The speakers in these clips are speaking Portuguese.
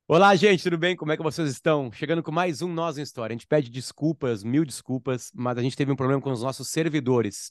Olá, gente, tudo bem? Como é que vocês estão? Chegando com mais um Nós em História. A gente pede desculpas, mil desculpas, mas a gente teve um problema com os nossos servidores.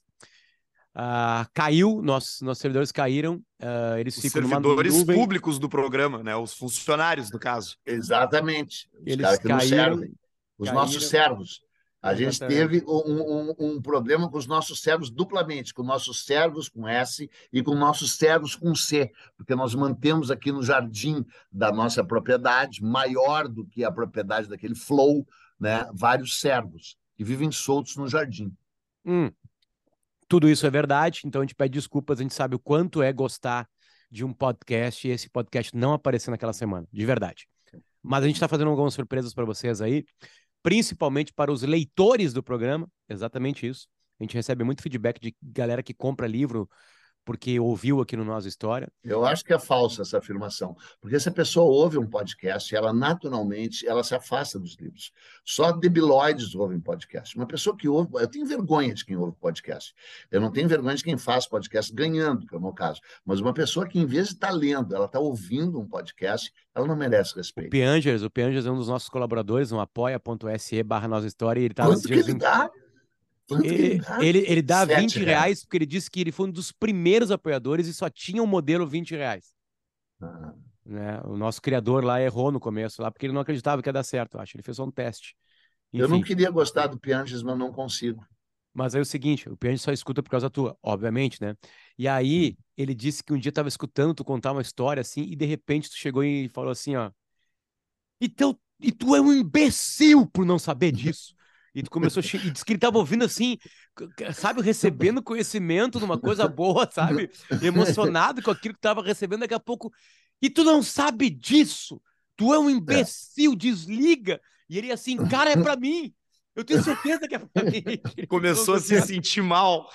Caiu, nossos servidores caíram, eles Os ficam numa servidores nuvem, públicos do programa, né? Os funcionários, no caso. Exatamente. Os eles caras que nos caíram, servem. Os nossos caíram, servos. A gente exatamente. teve um problema com os nossos servos duplamente, com nossos servos com S e com nossos servos com C, porque nós mantemos aqui no jardim da nossa propriedade, maior do que a propriedade daquele flow, né, vários servos que vivem soltos no jardim. Hum, tudo isso é verdade, então a gente pede desculpas, a gente sabe o quanto é gostar de um podcast e esse podcast não aparecer naquela semana, de verdade. Mas a gente está fazendo algumas surpresas para vocês aí, principalmente para os leitores do programa, exatamente isso. A gente recebe muito feedback de galera que compra livro porque ouviu aqui no Nossa História. Eu acho que é falsa essa afirmação, porque se a pessoa ouve um podcast, ela naturalmente ela se afasta dos livros. Só debilóides ouvem podcast. Uma pessoa que ouve, eu tenho vergonha de quem ouve podcast. Eu não tenho vergonha de quem faz podcast ganhando, que é o meu caso. Mas uma pessoa que, em vez de estar lendo, ela está ouvindo um podcast, ela não merece respeito. O Piangers é um dos nossos colaboradores, no apoia.se/Nossa História, e ele tá Quanto que ele dá? Quanto que ele ele, dá? ele dá 7 R$ 20, reais. porque ele disse que ele foi um dos primeiros apoiadores e só tinha um modelo R$ 20. Ah, Né? O nosso criador lá errou no começo, lá, porque ele não acreditava que ia dar certo, eu acho. Ele fez só um teste. eu não Enfim. queria gostar do Pianges, mas não consigo. Mas aí é o seguinte, o Piangers só escuta por causa tua, obviamente, né? E aí ele disse que um dia estava escutando tu contar uma história assim, e de repente tu chegou e falou assim, ó. E tu é um imbecil por não saber disso. E tu começou e disse que ele tava ouvindo assim, sabe, recebendo conhecimento de uma coisa boa, sabe? Emocionado com aquilo que tava recebendo, daqui a pouco. E tu não sabe disso. Tu é um É. imbecil, desliga. E ele assim, cara, é pra mim. Eu tenho certeza que é pra mim. Ele ficou Começou a se angustiado. sentir mal.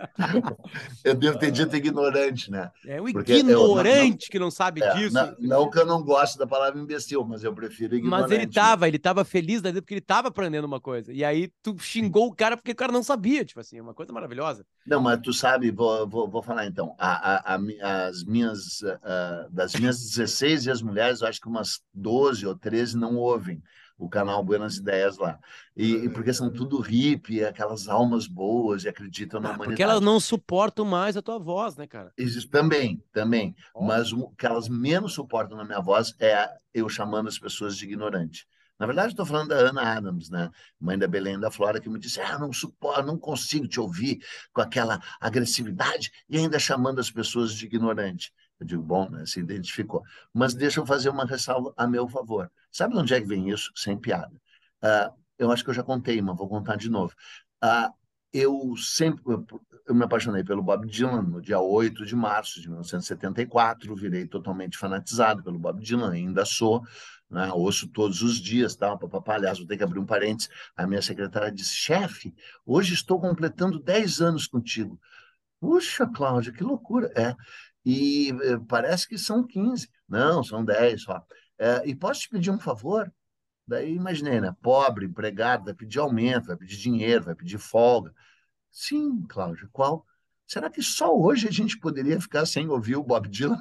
Eu devo ter dito ignorante, né? É um Porque eu não, ignorante que não sabe disso. não que eu não goste da palavra imbecil, mas eu prefiro Mas ignorante mesmo. ele tava feliz da vida porque ele tava aprendendo uma coisa. E aí tu xingou o cara porque o cara não sabia, tipo assim, uma coisa maravilhosa. Não, mas tu sabe, vou falar então. As minhas, das minhas 16 ex-mulheres, eu acho que umas 12 ou 13 não ouvem o canal Buenas Ideias lá. E porque são tudo hippie, aquelas almas boas e acreditam na Porque elas humanidade. não suportam mais a tua voz, né, cara? Existe também, também. Mas Óbvio. o que elas menos suportam na minha voz é eu chamando as pessoas de ignorante. Na verdade, estou falando da Ana Adams, né? Mãe da Belém da Flora, que me disse: não suporto, não consigo te ouvir com aquela agressividade e ainda chamando as pessoas de ignorante. Eu digo, bom, né? Se identificou. Mas deixa eu fazer uma ressalva a meu favor. Sabe de onde é que vem isso? Sem piada. Eu acho que eu já contei, mas vou contar de novo. Ah, eu sempre eu me apaixonei pelo Bob Dylan no dia 8 de março de 1974, virei totalmente fanatizado pelo Bob Dylan, ainda sou, né? Ouço todos os dias, tá? Papapá. Aliás, vou ter que abrir um parênteses. A minha secretária disse: chefe, hoje estou completando 10 anos contigo. Puxa, Cláudia, que loucura. E parece que são 15. Não, são 10 só. E posso te pedir um favor? Daí imaginei, né? Pobre, empregado, vai pedir aumento, vai pedir dinheiro, vai pedir folga. Sim, Cláudia, qual? Será que só hoje a gente poderia ficar sem ouvir o Bob Dylan?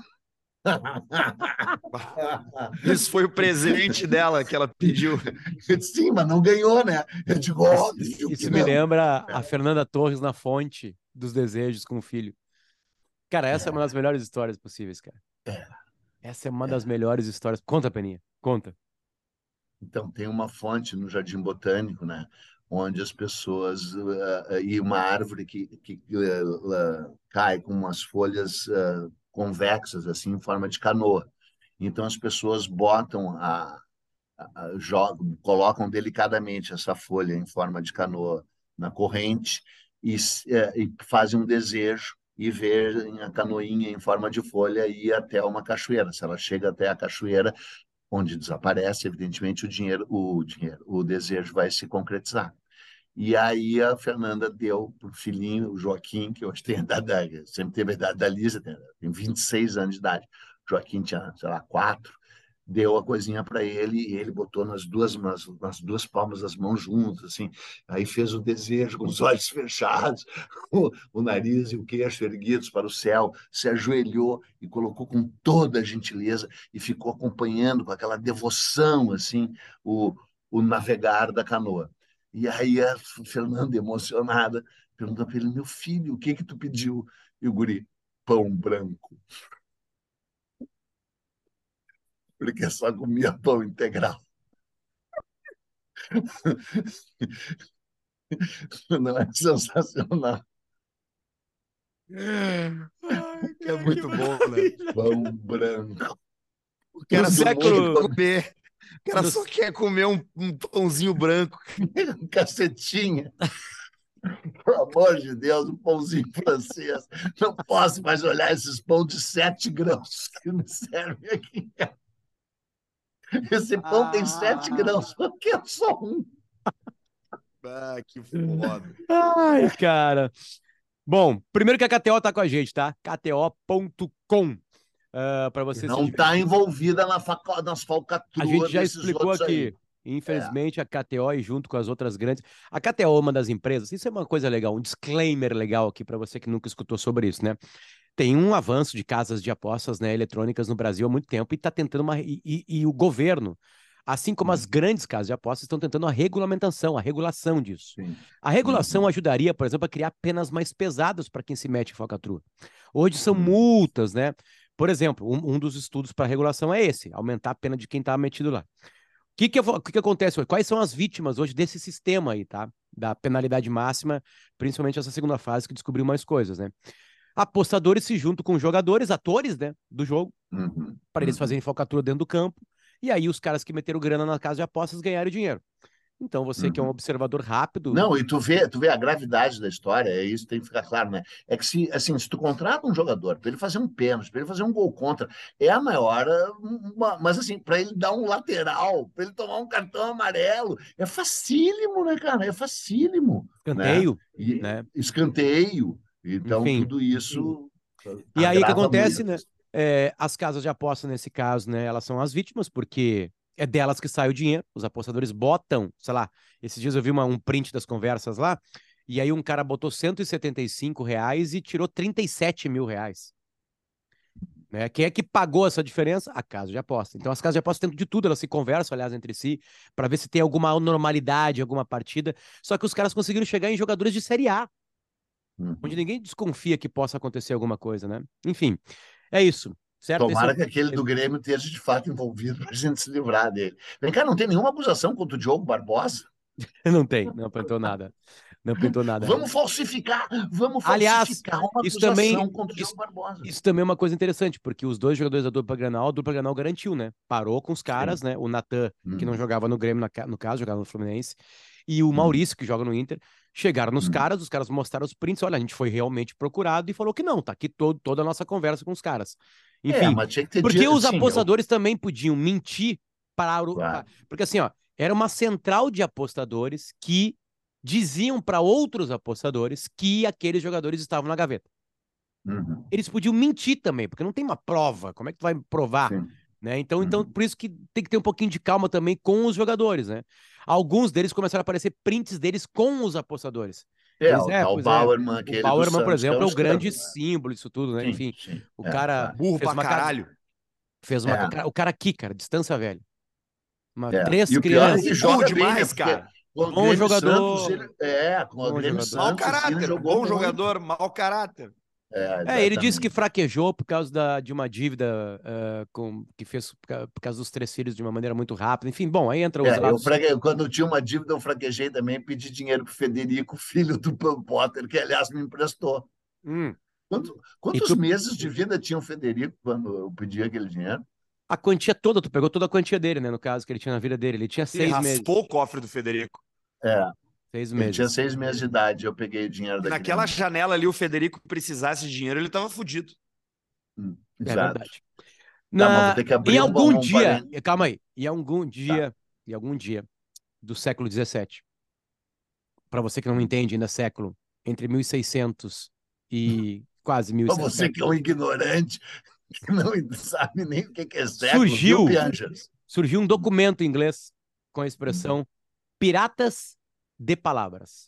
Isso foi o presente dela que ela pediu. Sim, mas não ganhou, né? Eu digo, óbvio que Isso me não. lembra a Fernanda Torres na Fonte dos Desejos com o filho. Cara, essa é uma das melhores histórias possíveis, cara. É, Essa é uma das é. melhores histórias. Conta, Peninha, conta. Então, tem uma fonte no Jardim Botânico, né? Onde as pessoas. E uma árvore que cai com umas folhas convexas, assim, em forma de canoa. Então, as pessoas botam jogam, colocam delicadamente essa folha em forma de canoa na corrente e fazem um desejo e veem a canoinha em forma de folha ir até uma cachoeira. Se ela chega até a cachoeira, onde desaparece, evidentemente o desejo vai se concretizar. E aí a Fernanda deu para o filhinho, o Joaquim, que hoje tem a sempre teve a idade da Lisa, tem 26 anos de idade. O Joaquim tinha, sei lá, 4. deu a coisinha para ele e ele botou nas duas palmas das mãos juntas, assim. Aí fez o desejo com os olhos fechados, o nariz e o queixo erguidos para o céu, se ajoelhou e colocou com toda a gentileza e ficou acompanhando com aquela devoção, assim, o navegar da canoa. E aí a Fernanda, emocionada, perguntou para ele: meu filho, o que que tu pediu? E o guri: pão branco, porque só comia pão integral. Não é sensacional? Ai, É cara, que muito bom, né? maravilha. Pão branco. O cara No Todo só quer mundo século, come comer. O cara no, só quer comer um pãozinho branco. cacetinha. Pelo amor de Deus, um pãozinho francês. Não posso mais olhar esses pão de 7 grãos que me servem aqui. Esse pão tem 7 grãos, porque é só um. Ah, que foda. ai, cara. Bom, primeiro que a KTO tá com a gente, tá? KTO.com, para você se Não está divertir. envolvida nas A gente falcatruas já desses explicou outros aí. aqui. Infelizmente, a KTO e junto com as outras grandes. A KTO é uma das empresas. Isso é uma coisa legal, um disclaimer legal aqui para você que nunca escutou sobre isso, né? Tem um avanço de casas de apostas, né, eletrônicas no Brasil há muito tempo e está tentando uma. E o governo, assim como as grandes casas de apostas, estão tentando a regulamentação, a regulação disso. Sim. A regulação ajudaria, por exemplo, a criar penas mais pesadas para quem se mete em falcatrua. Hoje são Uhum. multas, né? Por exemplo, um dos estudos para regulação é esse: aumentar a pena de quem está metido lá. O que acontece hoje? Quais são as vítimas hoje desse sistema aí, tá? Da penalidade máxima, principalmente essa segunda fase que descobriu mais coisas, né? Apostadores se juntam com jogadores, atores, né, do jogo, Uhum. para eles fazerem falcatrua dentro do campo, e aí os caras que meteram grana na casa de apostas ganharam dinheiro. Então você que é um Uhum. observador rápido, Não, e tu vê a gravidade da história, é isso, tem que ficar claro, né? É que se, assim, se tu contrata um jogador para ele fazer um pênalti, para ele fazer um gol contra, é a maior, mas assim, para ele dar um lateral, para ele tomar um cartão amarelo, é facílimo, né, cara? É facílimo, né? escanteio, E né? escanteio. Então, Enfim. tudo isso E aí o que agrava acontece, muito. né? As casas de aposta, nesse caso, né, elas são as vítimas, porque é delas que sai o dinheiro. Os apostadores botam, sei lá, esses dias eu vi um print das conversas lá, e aí um cara botou R$ 175 e tirou R$ 37 mil. Né? Quem é que pagou essa diferença? A casa de aposta. Então, as casas de aposta têm de tudo, elas se conversam, aliás, entre si, para ver se tem alguma anormalidade, alguma partida. Só que os caras conseguiram chegar em jogadores de Série A, onde Uhum. ninguém desconfia que possa acontecer alguma coisa, né? Enfim, é isso, certo? Esse é Tomara que aquele do Grêmio esteja de fato envolvido para a gente se livrar dele. Vem cá, não tem nenhuma acusação contra o Diogo Barbosa? Não tem, não pintou nada. Não pintou nada. Vamos Aliás, falsificar uma isso também, acusação contra o isso, Diogo Barbosa. isso também é uma coisa interessante, porque os dois jogadores da dupla Granal garantiu, né? Parou com os caras, Sim. né? O Natan, que não Uhum. jogava no Grêmio, no caso, jogava no Fluminense, e o Uhum. Maurício, que joga no Inter, chegaram nos Uhum. caras, os caras mostraram os prints, olha, a gente foi realmente procurado e falou que não, tá aqui toda a nossa conversa com os caras. É, Enfim, mas tinha que ter porque dito, os sim, apostadores também podiam mentir claro. porque assim, ó, era uma central de apostadores que diziam para outros apostadores que aqueles jogadores estavam na gaveta. Uhum. Eles podiam mentir também, porque não tem uma prova. Como é que tu vai provar? Sim. Né? Então, Uhum. por isso que tem que ter um pouquinho de calma também com os jogadores, né? Alguns deles começaram a aparecer prints deles com os apostadores. É, o tal Pois é. Bauerman, O aquele do Bauerman, por Santos, que é exemplo, um é o grande escândalo, né? símbolo disso tudo, né? Sim, Enfim, sim. o É, cara claro. Burro fez pra uma caralho. fez uma. É, O cara aqui, cara, distância velha. é. Três E o pior é E que crianças. burro joga bem, né? demais, Porque cara. com o Bom Grêmio Santos, jogador. ele é, com o Bom Grêmio jogador. Mau Santos, assim, ele caráter. jogou Bom muito. jogador, mau caráter. É, Ele disse que exatamente. fraquejou por causa de uma dívida que fez por causa dos três filhos de uma maneira muito rápida. Enfim, bom, aí entra os lados. Quando eu tinha uma dívida, eu fraquejei também, pedi dinheiro para o Federico, filho do Pan Potter, que aliás me emprestou. Hum. E Quantos tu, meses de vida tinha o Federico quando eu pedi aquele dinheiro? a quantia toda, tu pegou toda a quantia dele, né? No caso que ele tinha na vida dele. Ele tinha Ele 6 meses. raspou o cofre do Federico. É, Seis ele tinha meses. 6 meses de idade, eu peguei o dinheiro Se da naquela criança. janela ali o Federico precisasse de dinheiro, ele tava fudido. É Exato. verdade. Tá, mas vou ter que Em abrir algum um dia, parênteses. calma aí, Tá. em algum dia do século XVII, para você que não Hum. entende ainda século, entre 1600 e quase Mas você 1700. que é um ignorante. que não sabe nem o que é século, viu, Surgiu, Pianjas? surgiu um documento em inglês com a expressão piratas de palavras,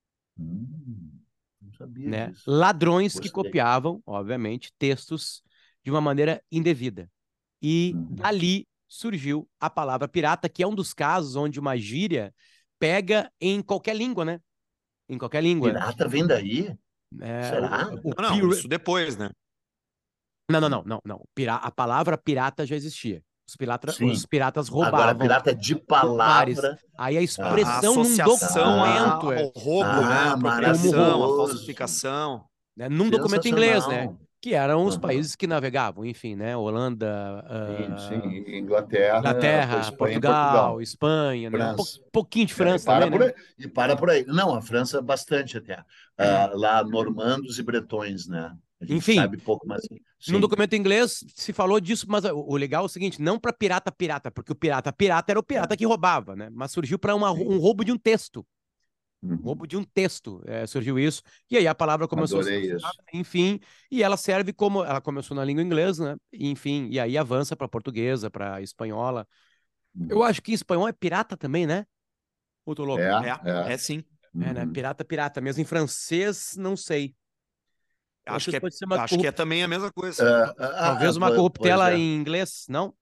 Não sabia né? disso. Ladrões que Gostei. copiavam, obviamente, textos de uma maneira indevida. E dali surgiu a palavra pirata, que é um dos casos onde uma gíria pega em qualquer língua, né? Em qualquer língua. Pirata vem daí? É, Será? Não, isso depois, né? Não. A palavra pirata já existia. Os Sim. piratas Agora, roubavam pirata de de mares. palavra. Aí a A Aham. expressão num associação documento ao roubo, né? A Ah, como apropriação, a roubo, maravilhoso. falsificação. né? Num documento inglês, né? Sensacional. Que eram os Aham. países que navegavam, enfim, né? Holanda, Sim. Inglaterra, Inglaterra, Espanha e Portugal, Portugal. Espanha, né? França. Pouquinho de É, e França para também, por né? aí. E para por aí. Não, a França bastante até. Lá, normandos e bretões, né? A gente Enfim, sabe pouco, mas num sim. documento inglês se falou disso, mas o legal é o seguinte, não para pirata, porque o pirata era o pirata que roubava, né? Mas surgiu para um Sim. roubo de um texto. Uhum. Roubo de um texto, surgiu isso, e aí a palavra começou a ser Adorei usada, isso. enfim, e ela serve como, ela começou na língua inglesa, né, enfim, e aí avança para portuguesa, para espanhola. Eu Uhum. acho que espanhol é pirata também, né? Ou tô louco? É sim. Né, Uhum. pirata, mesmo em francês, não sei. Francês pode ser uma Acho que é também a mesma coisa. talvez uma Pois corruptela é. em inglês, não?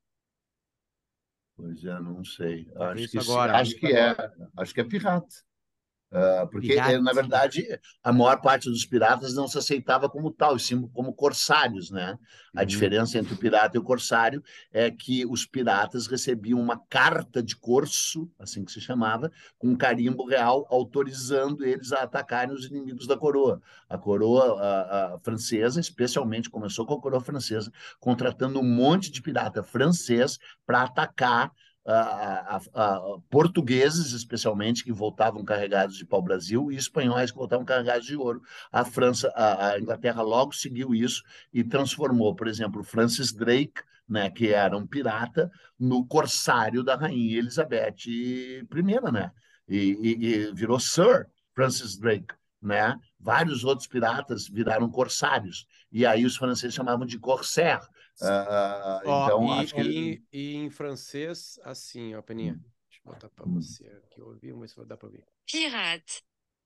Pois é, não sei. Vou ver Acho isso que sim, agora. acho que é pirata. Porque, na Pirate. verdade, a maior parte dos piratas não se aceitava como tal, e sim como corsários, né? A Uhum. diferença entre o pirata e o corsário é que os piratas recebiam uma carta de corso, assim que se chamava, com um carimbo real autorizando eles a atacarem os inimigos da coroa. A coroa a francesa, especialmente, começou com a coroa francesa, contratando um monte de pirata francês para atacar portugueses, especialmente, que voltavam carregados de pau-brasil, e espanhóis que voltavam carregados de ouro. A França, a Inglaterra logo seguiu isso e transformou, por exemplo, Francis Drake, né, que era um pirata, no corsário da rainha Elizabeth I, né? E virou Sir Francis Drake, né? Vários outros piratas viraram corsários. E aí os franceses chamavam de corsaire. Ó, Então, acho que e em francês, assim, ó, Peninha. Deixa eu botar pra você aqui ouvir, vamos ver se vai dar pra ouvir. Pirate.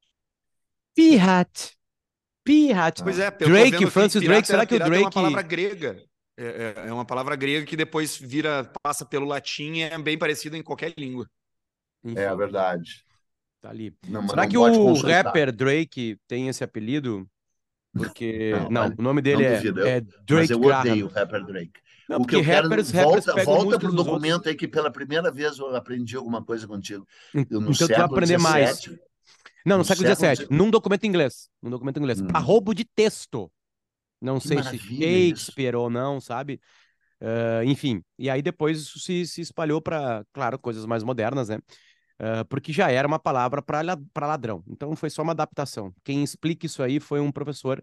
Pirate. Pirate. Pois é, eu tô Drake, vendo aqui, Francis Drake, será que o pirata é uma palavra Drake... grega. É uma palavra grega que depois passa pelo latim e é bem parecida em qualquer língua. é a Enfim, verdade. tá ali. Não, mas Será não que pode o consultar. rapper Drake tem esse apelido? Porque... Não, Não, olha, o nome não dele duvido. é Mas Drake eu Graham. odeio o rapper Drake. Não, O que porque eu quero. rappers pegam Volta para músicas o dos outros. documento aí que pela primeira vez eu aprendi alguma coisa contigo. Eu, no Então tu vai século aprender mais. XVII. Não, no No século século XVII, XVII. num documento inglês. Num documento inglês. Para roubo de texto. Não Que sei se maravilha isso. Shakespeare ou não, sabe? Enfim. E aí depois isso se espalhou para, claro, coisas mais modernas, né? Porque já era uma palavra para ladrão. Então foi só uma adaptação. Quem explica isso aí foi um professor.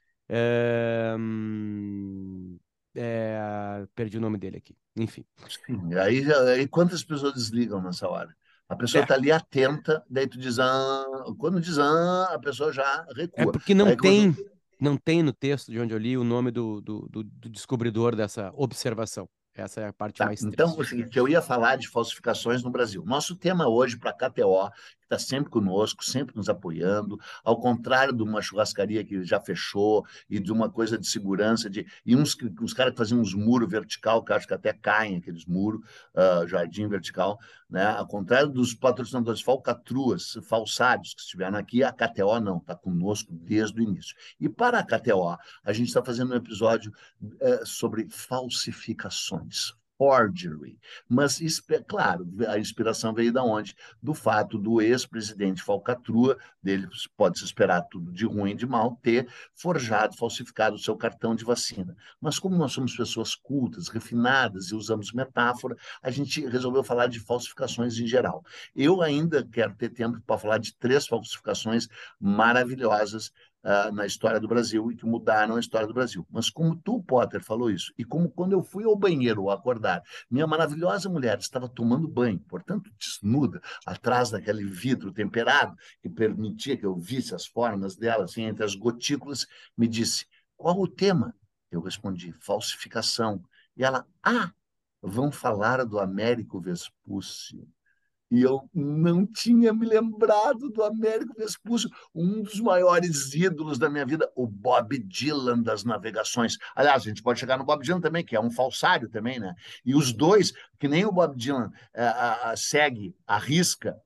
Perdi o nome dele aqui. Enfim. Sim. Aí quantas pessoas desligam nessa hora? A pessoa É, está ali atenta, daí tu diz, quando diz, a pessoa já é recua. porque Aí quando. não tem no texto de onde eu li o nome do descobridor dessa observação. Essa é a parte Tá, mais então, o triste. seguinte, eu ia falar de falsificações no Brasil. Nosso tema hoje para a KTO, que está sempre conosco, sempre nos apoiando, ao contrário de uma churrascaria que já fechou e de uma coisa de segurança, e uns caras que faziam uns muros vertical, que acho que até caem aqueles muros, jardim vertical, né? Ao contrário dos patrocinadores falcatruas, falsários que estiveram aqui, a KTO não, está conosco desde o início. E para a KTO, a gente está fazendo um episódio sobre falsificações. Forgery. Mas, claro, a inspiração veio da onde? Do fato do ex-presidente Falcatrua, dele pode-se esperar tudo de ruim e de mal, ter forjado, falsificado o seu cartão de vacina. Mas como nós somos pessoas cultas, refinadas e usamos metáfora, a gente resolveu falar de falsificações em geral. Eu ainda quero ter tempo para falar de 3 falsificações maravilhosas na história do Brasil e que mudaram a história do Brasil. Mas como tu, Potter, falou isso, e como quando eu fui ao banheiro acordar, minha maravilhosa mulher estava tomando banho, portanto, desnuda, atrás daquele vidro temperado que permitia que eu visse as formas dela, assim, entre as gotículas, me disse, qual o tema? Eu respondi, falsificação. E ela, vão falar do Américo Vespúcio. E eu não tinha me lembrado do Américo Vespúcio, um dos maiores ídolos da minha vida, o Bob Dylan das navegações. Aliás, a gente pode chegar no Bob Dylan também, que é um falsário também, né? E os dois, que nem o Bob Dylan segue, arrisca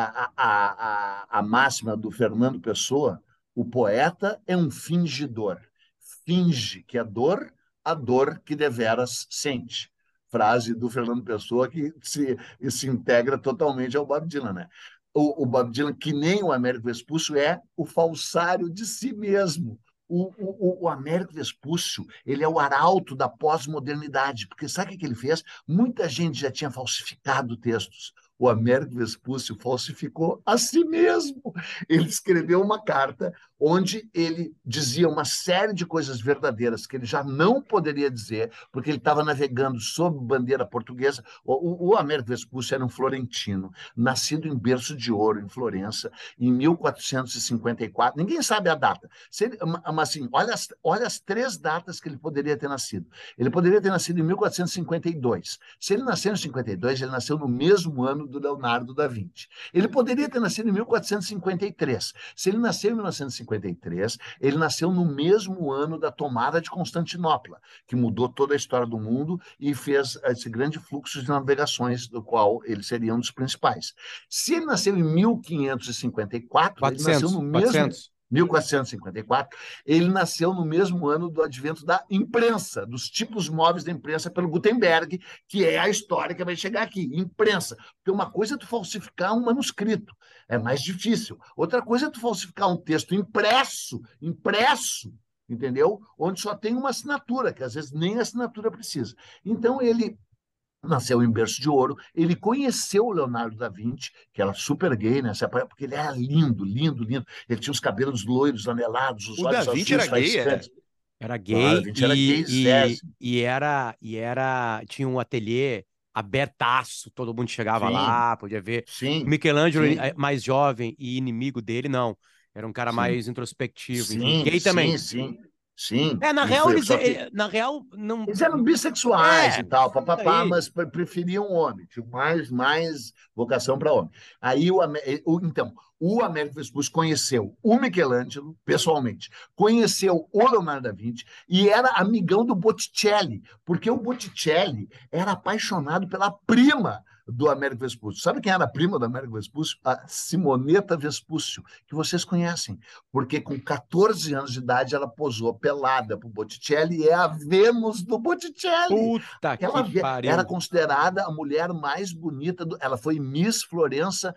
a máxima do Fernando Pessoa, o poeta é um fingidor. Finge que é dor, a dor que deveras sente. Frase do Fernando Pessoa que se integra totalmente ao Bob Dylan, né? O Bob Dylan, que nem o Américo Vespúcio, é o falsário de si mesmo. O Américo Vespúcio, ele é o arauto da pós-modernidade, porque sabe o que ele fez? Muita gente já tinha falsificado textos. O Américo Vespúcio falsificou a si mesmo. Ele escreveu uma carta onde ele dizia uma série de coisas verdadeiras que ele já não poderia dizer, porque ele estava navegando sob bandeira portuguesa. O Américo Vespúcio era um florentino, nascido em berço de ouro, em Florença, em 1454. Ninguém sabe a data. Mas assim, olha as 3 datas que ele poderia ter nascido. Ele poderia ter nascido em 1452. Se ele nasceu em 52, ele nasceu no mesmo ano do Leonardo da Vinci. Ele poderia ter nascido em 1453. Se ele nasceu em 1953, ele nasceu no mesmo ano da tomada de Constantinopla, que mudou toda a história do mundo e fez esse grande fluxo de navegações, do qual ele seria um dos principais. Se ele nasceu em 1554, ele nasceu no mesmo... 1454, ele nasceu no mesmo ano do advento da imprensa, dos tipos móveis da imprensa pelo Gutenberg, que é a história que vai chegar aqui, imprensa. Porque uma coisa é tu falsificar um manuscrito, é mais difícil. Outra coisa é tu falsificar um texto impresso, entendeu? Onde só tem uma assinatura, que às vezes nem assinatura precisa. Então, ele nasceu em berço de ouro, ele conheceu o Leonardo da Vinci, que era super gay nessa época, porque ele era lindo, lindo, lindo. Ele tinha os cabelos loiros, anelados, os olhos Da Vinci azuis, era gay, faiscantes. Era Claro, gay Da Vinci era gaysésimo. tinha um ateliê abertaço, todo mundo chegava Sim, lá, podia ver. O sim, Michelangelo, sim, mais jovem e inimigo dele, não. Era um cara sim, mais introspectivo, enfim. sim, Gay também. sim, sim, sim. Na E real, foi, só que na real, não. eles eram bissexuais É, e tal, isso papapá, aí. mas preferiam homem, tinham mais vocação para homem. Aí, então, o Américo Vespucci conheceu o Michelangelo, pessoalmente, conheceu o Leonardo da Vinci e era amigão do Botticelli, porque o Botticelli era apaixonado pela prima do Américo Vespúcio. Sabe quem era a prima do Américo Vespúcio? A Simonetta Vespúcio, que vocês conhecem, porque com 14 anos de idade ela posou pelada para o Botticelli e é a Vênus do Botticelli. Puta Ela que era pariu. considerada a mulher mais bonita ela foi Miss Florença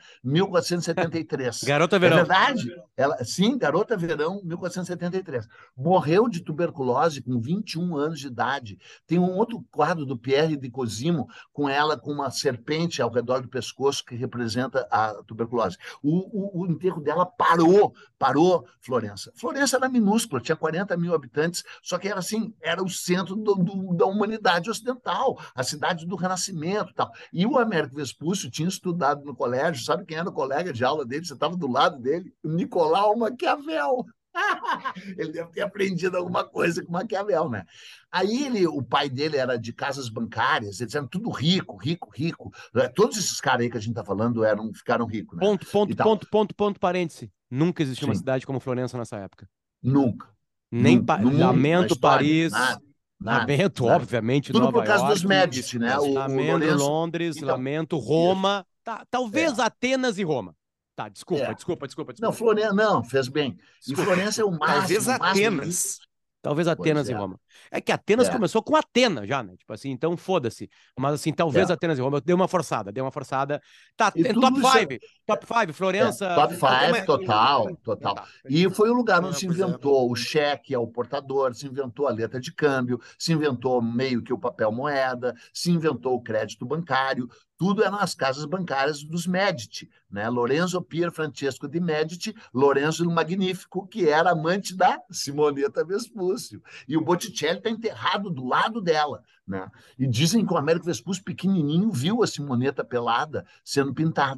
1473. Garota É Verão. verdade? Ela, sim, Garota Verão 1473. Morreu de tuberculose com 21 anos de idade. Tem um outro quadro do Pierre de Cosimo com ela com uma serpente ao redor do pescoço que representa a tuberculose. O enterro dela parou Florença. Florença era minúscula, tinha 40 mil habitantes, só que era assim, era o centro da humanidade ocidental, a cidade do Renascimento e tal. E o Américo Vespúcio tinha estudado no colégio, sabe quem era o colega de aula dele? Você estava do lado dele? O Nicolau Maquiavel. Ele deve ter aprendido alguma coisa com Maquiavel, né? Aí o pai dele era de casas bancárias, eles eram tudo rico, rico, rico. Todos esses caras aí que a gente está falando ficaram ricos, né? E tal. Parêntese. Nunca existiu uma Sim, cidade como Florença nessa época. nunca, nunca. No mundo, na Lamento história, Paris, nada, nada, lamento, nada. obviamente, Tudo por Nova causa dos York, Médici, né? O lamento Lourenço. Londres, Então, lamento isso. Roma, talvez Atenas e Roma. Tá, É. desculpa. Não, Florença, não, fez bem. E Desculpa, Florença é o Talvez máximo lindo. Atenas. Talvez Pois Atenas e é, Roma. É que Atenas é, começou com Atena já, né? Tipo assim, então foda-se. Mas assim, talvez é. Atenas e Roma. Deu uma forçada, Tá, E top tudo isso 5. Top 5, Florença. top Então, five, total, Então total. tá. E foi o lugar onde se pois é. inventou o cheque ao portador, se inventou a letra de câmbio, se inventou meio que o papel moeda, se inventou o crédito bancário. Tudo eram as casas bancárias dos Medici, né? Lorenzo Pier Francesco de Medici, Lorenzo o Magnífico, que era amante da Simonetta Vespúcio. E o Botticelli está enterrado do lado dela, né? E dizem que o Américo Vespúcio pequenininho viu a Simonetta pelada sendo pintada.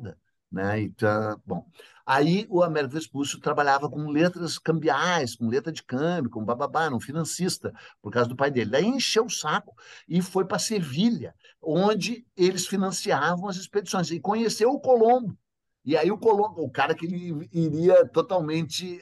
né? Então, bom, aí o Américo Vespucci trabalhava com letras cambiais, com letra de câmbio, com bababá, era um financista, por causa do pai dele. Daí encheu o saco e foi para Sevilha, onde eles financiavam as expedições, e conheceu o Colombo. E aí o Colombo, o cara que ele iria totalmente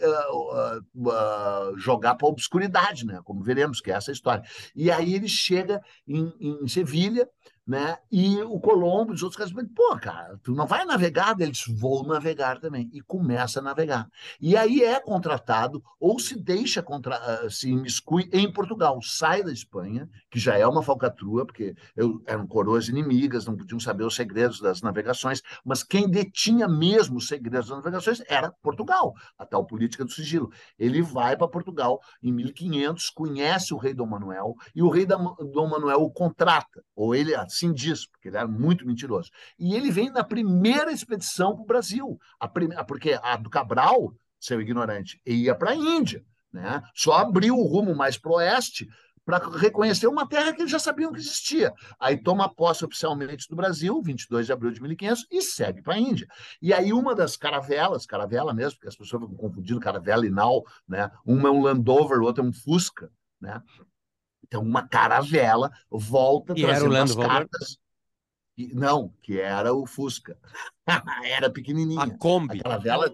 jogar para a obscuridade, né? Como veremos, que é essa história. E aí ele chega em Sevilha, né? E o Colombo e os outros caras dizem, pô, cara, tu não vai navegar? Eles vão navegar também. E começa a navegar. E aí é contratado ou se deixa se imiscui em Portugal. Sai da Espanha, que já é uma falcatrua, porque eram coroas inimigas, não podiam saber os segredos das navegações, mas quem detinha mesmo os segredos das navegações era Portugal, a tal política do sigilo. Ele vai para Portugal em 1500, conhece o rei Dom Manuel, e o rei Dom Manuel o contrata, ou ele assim diz, porque ele era muito mentiroso. E ele vem na primeira expedição para o Brasil, porque a do Cabral, seu ignorante, ia para a Índia, né? Só abriu o rumo mais para o oeste para reconhecer uma terra que eles já sabiam que existia. Aí toma posse oficialmente do Brasil, 22 de abril de 1500, e segue para a Índia. E aí uma das caravelas, caravela mesmo, porque as pessoas ficam confundindo caravela e nau, né? Uma é um Land Rover, outra é um Fusca, né? Então, uma caravela volta E era o trazendo Land as Rover? cartas. Não, que era o Fusca. Era A pequenininha. A Kombi. caravela,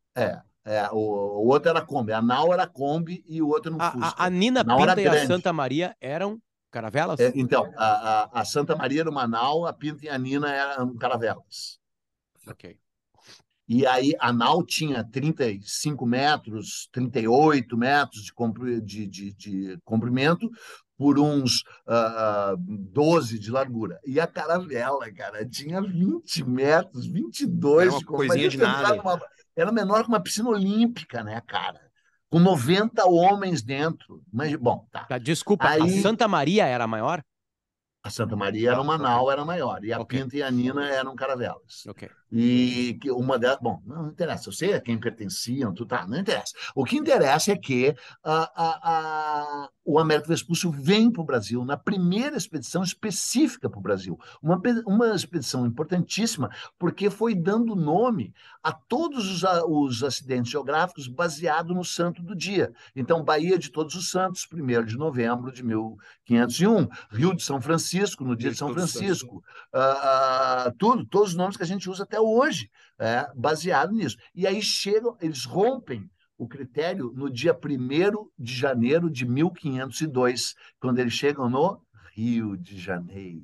o outro era Kombi. A nau era Kombi e o outro no A Fusca. Nina A nau era Pinta e a grande. Santa Maria eram caravelas? Então, a Santa Maria era uma nau, a Pinta e a Nina eram caravelas. Ok. E aí a nau tinha 35 metros, 38 metros de comprimento por uns 12 de largura. E a caravela, cara, tinha 20 metros, Era 22 uma de comprimento. coisinha de Imagina tu entrar nada. numa... Era menor que uma piscina olímpica, né, cara? Com 90 homens dentro. Mas, bom, tá. Tá, desculpa, a Aí Santa Maria era maior? a Santa Maria era Tá, uma ok. nau, era maior, e a Ok, Pinta e a Nina eram caravelas. ok. E que uma delas, bom, não interessa, eu sei a quem pertenciam, tu tá, não interessa. O que interessa é que o Américo Vespucci vem para o Brasil na primeira expedição específica para o Brasil, uma expedição importantíssima, porque foi dando nome a todos os acidentes geográficos baseado no santo do dia. Então, Baía de Todos os Santos, 1º de novembro de 1501, Rio de São Francisco, no dia Dia de de São Todos os Santos. Francisco, todos os nomes que a gente usa até hoje, baseado nisso. E aí chegam, eles rompem o critério no dia 1º de janeiro de 1502, quando eles chegam no Rio de Janeiro.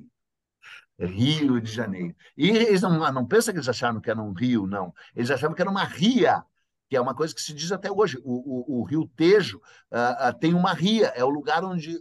Rio de Janeiro. E eles não pensam que eles acharam que era um rio, não. Eles achavam que era uma ria, que é uma coisa que se diz até hoje. O Rio Tejo tem uma ria, é o lugar onde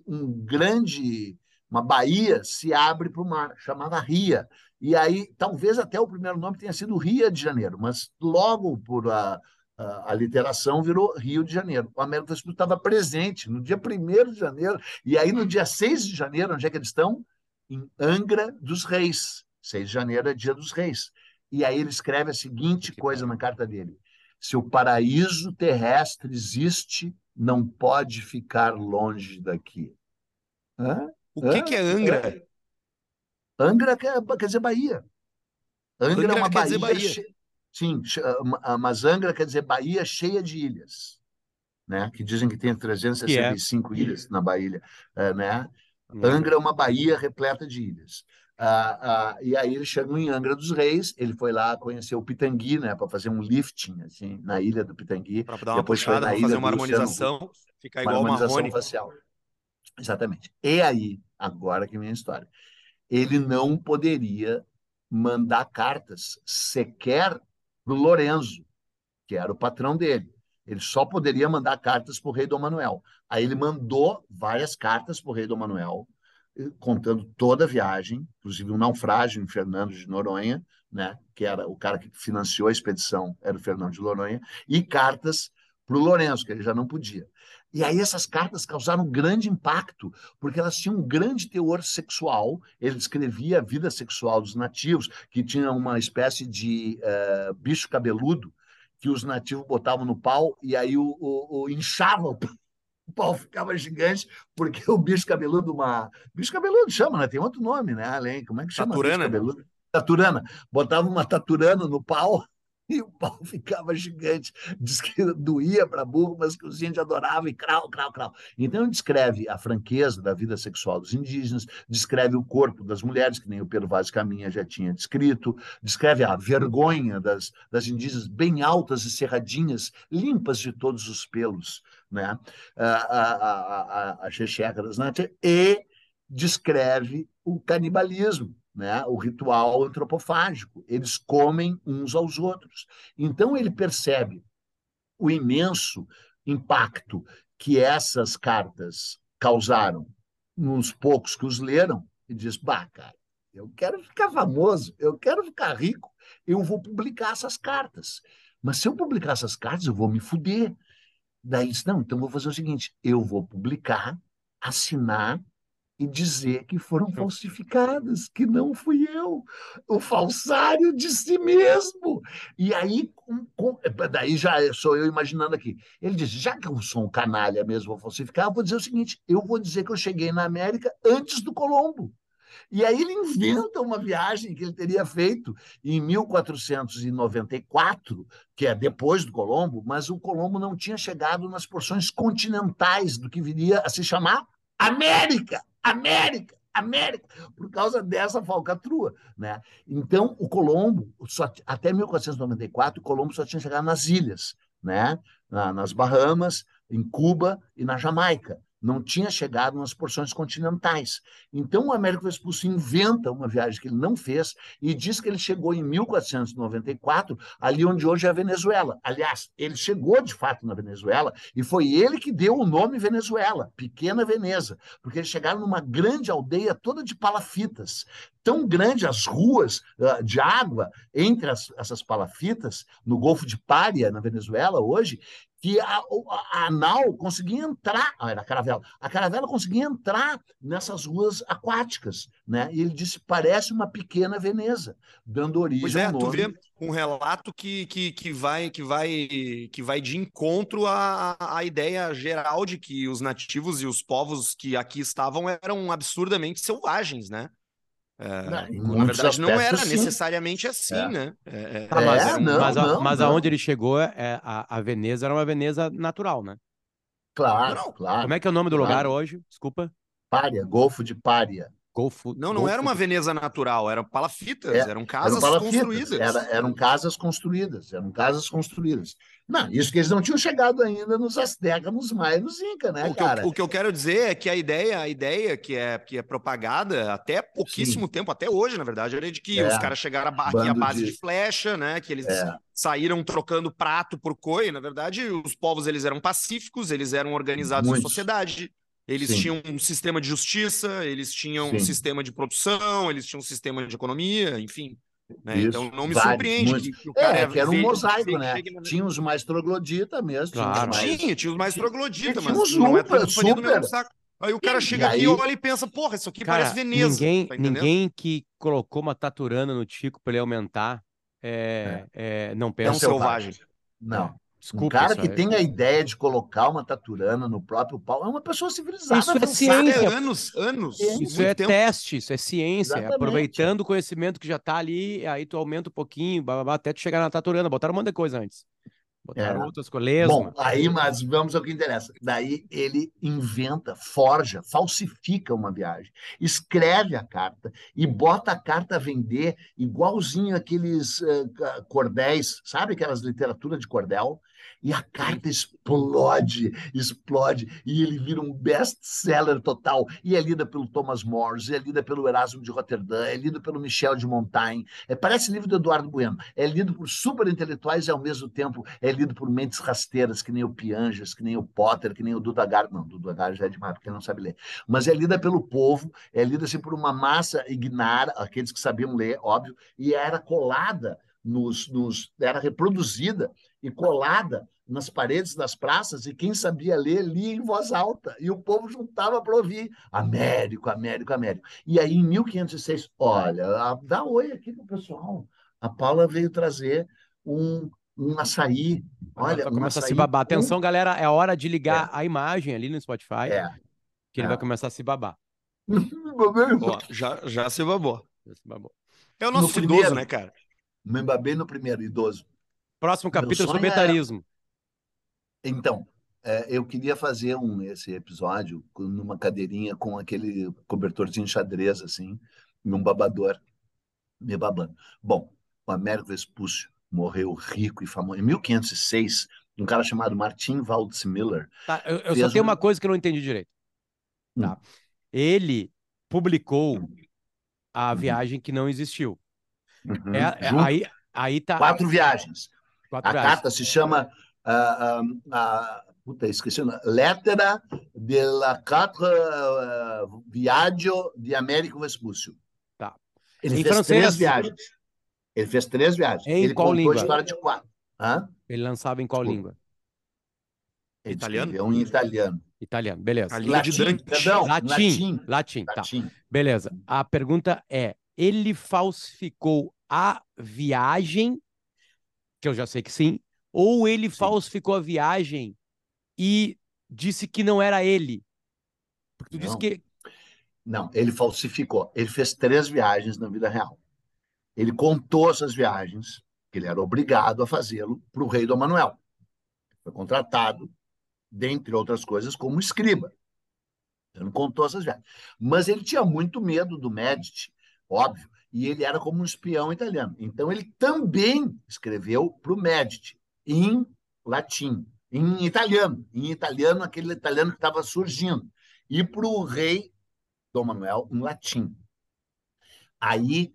uma baía se abre para o mar, chamava Ria. E aí, talvez até o primeiro nome tenha sido Rio de Janeiro, mas logo por a literação virou Rio de Janeiro. O Américo Vespucci estava presente no dia 1º de janeiro, e aí no dia 6 de janeiro, onde é que eles estão? Em Angra dos Reis. 6 de janeiro é dia dos reis. E aí ele escreve a seguinte Que coisa na pariu. carta dele: se o paraíso terrestre existe, não pode ficar longe daqui. Hã? O que Hã? é Hã? Angra? Angra quer dizer Bahia. Angra é Angra uma quer dizer baía. Bahia. Sim, mas Angra quer dizer Bahia cheia de ilhas, né? Que dizem que tem Que é. 365 ilhas na Bahia, né? Uhum. Angra é uma baía repleta de ilhas. E aí eles chegam em Angra dos Reis, ele foi lá conhecer o Pitangui, né, para fazer um lifting assim, na ilha do Pitangui, Para dar uma depois foi puxada, na para ilha fazer uma do Luciano Huck, harmonização, ficar uma igual o harmonização Marrone. facial. Exatamente. E aí, agora que vem a história, ele não poderia mandar cartas sequer para o Lorenzo, que era o patrão dele. Ele só poderia mandar cartas para o rei Dom Manuel. Aí ele mandou várias cartas para o rei Dom Manuel, contando toda a viagem, inclusive um naufrágio em Fernando de Noronha, né, que era o cara que financiou a expedição, era o Fernando de Noronha, e cartas para o Lourenço, que ele já não podia. E aí essas cartas causaram um grande impacto, porque elas tinham um grande teor sexual. Ele descrevia a vida sexual dos nativos, que tinha uma espécie de bicho cabeludo, que os nativos botavam no pau, e aí inchava o pau ficava gigante, porque o bicho cabeludo, bicho cabeludo chama, né? Tem outro nome, né? Além, como é que chama bicho Taturana? cabeludo? taturana. Botava uma taturana no pau e o pau ficava gigante. Diz que doía para burro, mas que os índios adoravam e crau, crau, crau. Então descreve a franqueza da vida sexual dos indígenas, descreve o corpo das mulheres, que nem o Pedro Vaz de Caminha já tinha descrito, descreve a vergonha das indígenas bem altas e cerradinhas, limpas de todos os pelos, né? A Xexeca das Nátia, e descreve o canibalismo, né? O ritual antropofágico. Eles comem uns aos outros. Então ele percebe o imenso impacto que essas cartas causaram nos poucos que os leram e diz: bah, cara, eu quero ficar famoso, eu quero ficar rico, eu vou publicar essas cartas. Mas se eu publicar essas cartas, eu vou me fuder. Daí disse: não, então vou fazer o seguinte, eu vou publicar, assinar e dizer que foram falsificadas, que não fui eu, o falsário de si mesmo. E aí, daí já sou eu imaginando aqui. Ele disse: já que eu sou um canalha mesmo, vou falsificar, eu vou dizer o seguinte: eu vou dizer que eu cheguei na América antes do Colombo. E aí ele inventa uma viagem que ele teria feito em 1494, que é depois do Colombo, mas o Colombo não tinha chegado nas porções continentais do que viria a se chamar América, América, América, por causa dessa falcatrua, né? Então, o Colombo, até 1494, o Colombo só tinha chegado nas ilhas, né? Nas Bahamas, em Cuba e na Jamaica. Não tinha chegado nas porções continentais. Então, o Américo Vespucci inventa uma viagem que ele não fez e diz que ele chegou em 1494, ali onde hoje é a Venezuela. Aliás, ele chegou de fato na Venezuela e foi ele que deu o nome Venezuela, Pequena Veneza, porque eles chegaram numa grande aldeia toda de palafitas. Tão grande as ruas de água entre essas palafitas, no Golfo de Paria, na Venezuela, hoje, que a nau conseguia entrar, era a caravela conseguia entrar nessas ruas aquáticas, né? E ele disse: parece uma pequena Veneza, dando origem ao nome. Tu vê um relato que vai de encontro à ideia geral de que os nativos e os povos que aqui estavam eram absurdamente selvagens, né? Na verdade, não era necessariamente assim, né? Mas aonde ele chegou, a Veneza era uma Veneza natural, né? Claro, claro. Como é que é o nome do lugar hoje? Desculpa. Pária, Golfo de Pária. Não era uma Veneza natural, eram palafitas, eram casas construídas. Eram casas construídas. Não, isso que eles não tinham chegado ainda nos Aztecas, nos Maias, nos Incas, né, cara? O que eu quero dizer é que a ideia que é propagada até pouquíssimo tempo, até hoje, na verdade, era de que os caras chegaram aqui à base de flecha, né? Que eles saíram trocando prato por coi. Na verdade, os povos eles eram pacíficos, eles eram organizados em sociedade. Eles tinham um sistema de justiça, eles tinham um sistema de produção, eles tinham um sistema de economia, enfim. Né? Então não me surpreende que o cara que era um mosaico, né? Tinha os mais trogloditas mesmo. Claro. Tinha os mais trogloditas, mas não é tudo do mesmo saco. Aí o cara chega aqui, olha e pensa: porra, isso aqui parece Veneza. Ninguém que colocou uma taturana no Tico para ele aumentar não pensa. É um selvagem. Não. Desculpa, um cara que tem a ideia de colocar uma taturana no próprio pau é uma pessoa civilizada. Isso é ciência. Anos. Isso é teste, isso é ciência. Aproveitando o conhecimento que já está ali, aí tu aumenta um pouquinho, até tu chegar na taturana. Botaram um monte de coisa antes. Botaram outras coisas. Bom, aí, mas vamos ao que interessa. Daí ele inventa, forja, falsifica uma viagem, escreve a carta e bota a carta a vender igualzinho aqueles cordéis, sabe aquelas literaturas de cordel? E a carta explode, e ele vira um best-seller total. E é lida pelo Thomas More, é lida pelo Erasmo de Roterdã, é lido pelo Michel de Montaigne. Parece livro do Eduardo Bueno. É lido por super intelectuais e, ao mesmo tempo, é lido por mentes rasteiras, que nem o Pianges, que nem o Potter, que nem o Duda Garbi. Não, Duda Garbi já é demais, porque não sabe ler. Mas é lida pelo povo, é lida assim, por uma massa ignara, aqueles que sabiam ler, óbvio, e era colada era reproduzida e colada nas paredes das praças, e quem sabia ler, lia em voz alta, e o povo juntava para ouvir: Américo, Américo, Américo. E aí, em 1506, olha, dá oi aqui pro pessoal. A Paula veio trazer um açaí. Olha, começa a se babar. Atenção, galera, é hora de ligar a imagem ali no Spotify, que ele vai começar a se babar. Já se babou. É o nosso idoso, primeiro, né, cara? Me embabei no primeiro, idoso. Próximo capítulo sobre etarismo. Então, eu queria fazer esse episódio numa cadeirinha com aquele cobertorzinho xadrez, assim, num babador, me babando. Bom, o Américo Vespúcio morreu rico e famoso. Em 1506, um cara chamado Martin Waldseemüller. Tá, eu só tenho uma coisa que eu não entendi direito. Tá? Ele publicou a viagem que não existiu. Aí tá... 4 viagens. 4 a viagens. carta se chama... puta, esqueci o nome. Lettera de la 4 Viaggio de Américo Vespúcio. Tá. Ele fez 3 viagens. Ele fez 3 viagens. Em ele qual contou língua? a história de 4. Hã? Ele lançava em qual língua? Ele escreveu em italiano. Italiano, beleza. Latim, perdão. Latim, tá. Beleza. A pergunta é, ele falsificou a viagem, que eu já sei que sim, ou ele falsificou a viagem e disse que não era ele? Porque tu disse que... Não, ele falsificou. Ele fez 3 viagens na vida real. Ele contou essas viagens, que ele era obrigado a fazê-lo, para o rei Dom Manuel. Foi contratado, dentre outras coisas, como escriba. Ele não contou essas viagens. Mas ele tinha muito medo do Médici, óbvio, e ele era como um espião italiano. Então, ele também escreveu para o Médici, em latim, em italiano, aquele italiano que estava surgindo, e para o rei Dom Manuel, em latim. Aí,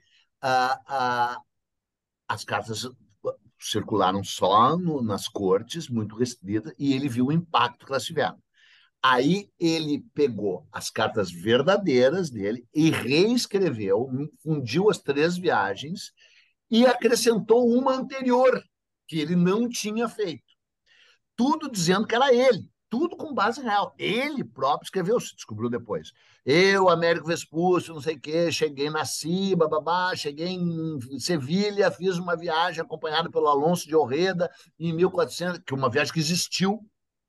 as cartas circularam só nas cortes, muito restritas, e ele viu o impacto que elas tiveram. Aí ele pegou as cartas verdadeiras dele e reescreveu, fundiu as 3 viagens e acrescentou uma anterior, que ele não tinha feito. Tudo dizendo que era ele, tudo com base real. Ele próprio escreveu, se descobriu depois. Eu, Américo Vespúcio, não sei o quê, cheguei, nasci, bababá, cheguei em Sevilha, fiz uma viagem acompanhada pelo Alonso de Orreda em 1400, que uma viagem que existiu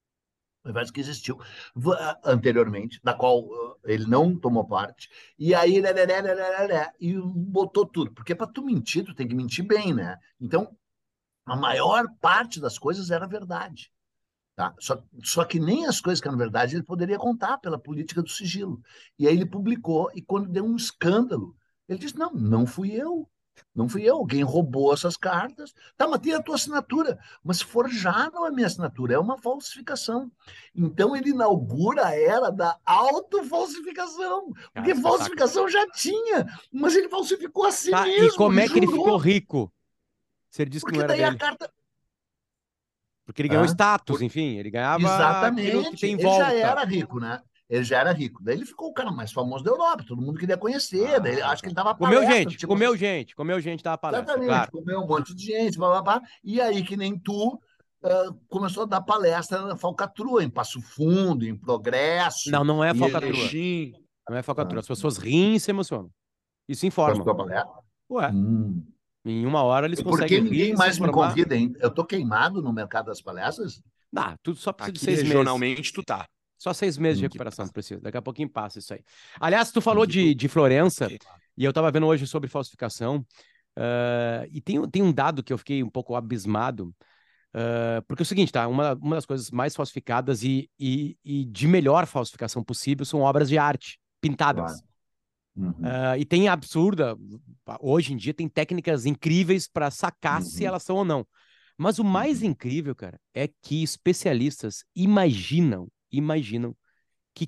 anteriormente, da qual ele não tomou parte, e aí e botou tudo, porque para tu mentir, tu tem que mentir bem, né? Então, a maior parte das coisas era verdade. Tá? Só que nem as coisas que eram verdade ele poderia contar pela política do sigilo. E aí ele publicou, e quando deu um escândalo, ele disse, não fui eu. Não fui eu, alguém roubou essas cartas. Tá, mas tem a tua assinatura. Mas forjaram a minha assinatura, é uma falsificação. Então ele inaugura a era da autofalsificação. Porque falsificação já tinha, mas ele falsificou a si mesmo. E como é que ele ficou rico? Se ele disse que não era dele. A carta... Porque ele ganhou status, enfim, ele ganhava aquilo que tem em volta. Ele já era rico, né? Ele já era rico. Daí ele ficou o cara mais famoso da Europa, todo mundo queria conhecer. Daí acho que ele tava palestra. Comeu gente, tava palestra. Exatamente, claro. Comeu um monte de gente, blá. E aí, que nem tu, começou a dar palestra na falcatrua, em Passo Fundo, em Progresso. Não é falcatrua. Não é falcatrua. As pessoas riem e se emocionam. Isso informa. Ué. Em 1 hora eles conseguem rir. Por que ninguém mais me convida, hein? Eu tô queimado no mercado das palestras? Tudo só precisa de 6 meses. Regionalmente, tu tá. Só 6 meses de recuperação precisa. Daqui a pouquinho passa isso aí. Aliás, tu falou de Florença, e eu tava vendo hoje sobre falsificação, e tem um dado que eu fiquei um pouco abismado, porque é o seguinte, tá? Uma das coisas mais falsificadas e de melhor falsificação possível são obras de arte pintadas. Claro. E tem absurda, hoje em dia tem técnicas incríveis para sacar se elas são ou não. Mas o mais incrível, cara, é que especialistas imaginam que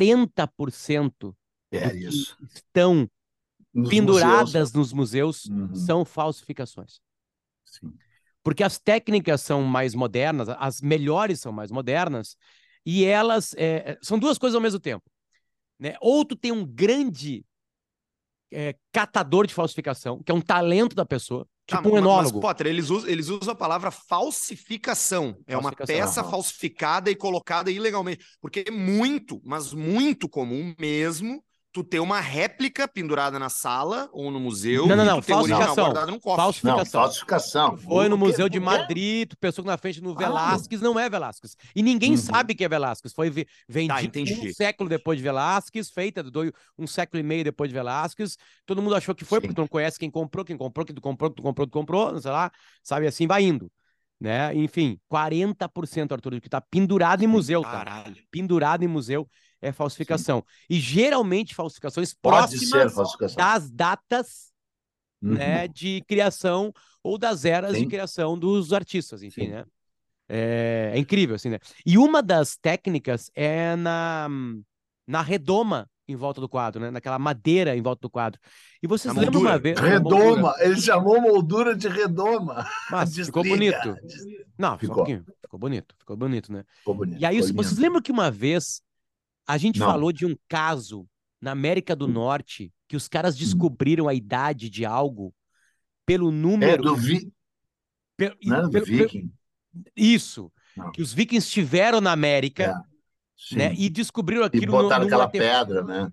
40% do que estão penduradas nos museus são falsificações. Sim. Porque as técnicas são mais modernas, as melhores são mais modernas, e elas são 2 coisas ao mesmo tempo. Né? Ou tu tem um grande catador de falsificação, que é um talento da pessoa, tipo um enólogo. Mas, Potter, eles usam a palavra falsificação. É uma peça falsificada e colocada ilegalmente. Porque é muito, mas muito comum mesmo, tu ter uma réplica pendurada na sala ou no museu Não, e tu ter o original falsificação. guardado num cofre. Falsificação. Falsificação. Foi no Museu de Madrid, tu pensou que na frente no Velázquez, não é Velázquez. E ninguém sabe que é Velázquez. Foi vendido um século depois de Velázquez, feita um século e meio depois de Velázquez. Todo mundo achou que foi, porque tu não conhece quem comprou, que tu comprou, não sei lá, sabe, assim, vai indo. Né? Enfim, 40%, Arthur, do que tá pendurado em museu, tá? Pendurado em museu é falsificação. E geralmente falsificações próximas das datas, né, de criação ou das eras de criação dos artistas, enfim, né? É incrível, assim, né? E uma das técnicas é na redoma em volta do quadro, né? Naquela madeira em volta do quadro. E vocês lembram uma vez... Redoma! Ele chamou moldura de redoma. Mas ficou bonito. Não, ficou bonito, né? Ficou bonito. E aí, vocês lembram que uma vez a gente falou de um caso na América do Norte que os caras descobriram a idade de algo pelo número... do Viking. Isso. Não. Que os vikings estiveram na América, né? E descobriram aquilo... E botaram aquela pedra, né?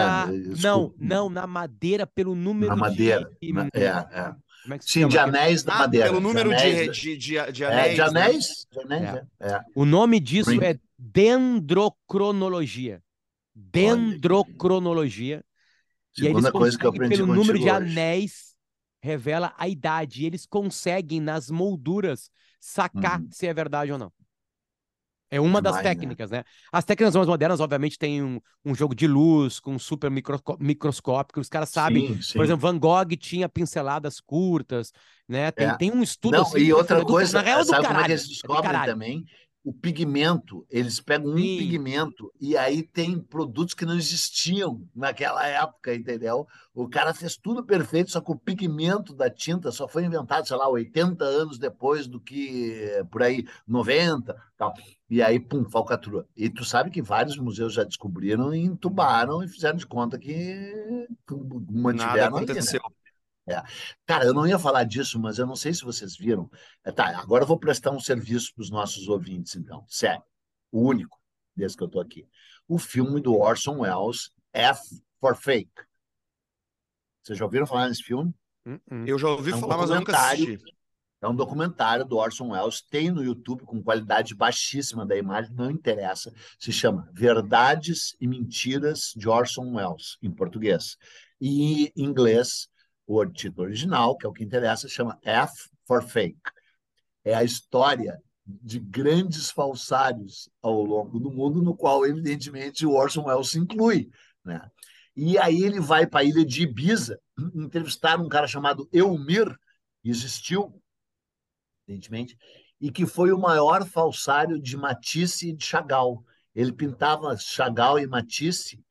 Na madeira, pelo número de... madeira. Como é que se Sim, chama? de anéis da madeira. Pelo número de anéis. De anéis. O nome disso é dendrocronologia. Dendrocronologia. E aí eles coisa que eu aprendi pelo número de anéis revela a idade. E eles conseguem, nas molduras, sacar se é verdade ou não. É uma das técnicas, né? As técnicas mais modernas, obviamente, tem um jogo de luz com super microscópio, os caras sabem. Sim. Por exemplo, Van Gogh tinha pinceladas curtas, né? Tem um estudo Não, assim, e outra coisa, na real, sabe do como caralho, é que eles descobrem também? O pigmento, eles pegam pigmento e aí tem produtos que não existiam naquela época, entendeu? O cara fez tudo perfeito, só que o pigmento da tinta só foi inventado, sei lá, 80 anos depois do que, por aí, 90, tal. E aí, pum, falcatrua. E tu sabe que vários museus já descobriram e entubaram e fizeram de conta que mantiveram. Nada aconteceu. Ali, né? Cara, eu não ia falar disso, mas eu não sei se vocês viram. Tá, agora eu vou prestar um serviço para os nossos ouvintes, então. Sério, o único, desde que eu estou aqui. O filme do Orson Welles, F for Fake. Vocês já ouviram falar nesse filme? Eu já ouvi falar, mas eu nunca assisti. É um documentário do Orson Welles, tem no YouTube com qualidade baixíssima da imagem, não interessa. Se chama Verdades e Mentiras de Orson Welles, em português. E em inglês, o título original, que é o que interessa, chama F for Fake. É a história de grandes falsários ao longo do mundo, no qual, evidentemente, o Orson Welles se inclui, né? E aí ele vai para a ilha de Ibiza entrevistar um cara chamado Eumir, que existiu, evidentemente, e que foi o maior falsário de Matisse e de Chagall. Ele pintava Chagall e Matisse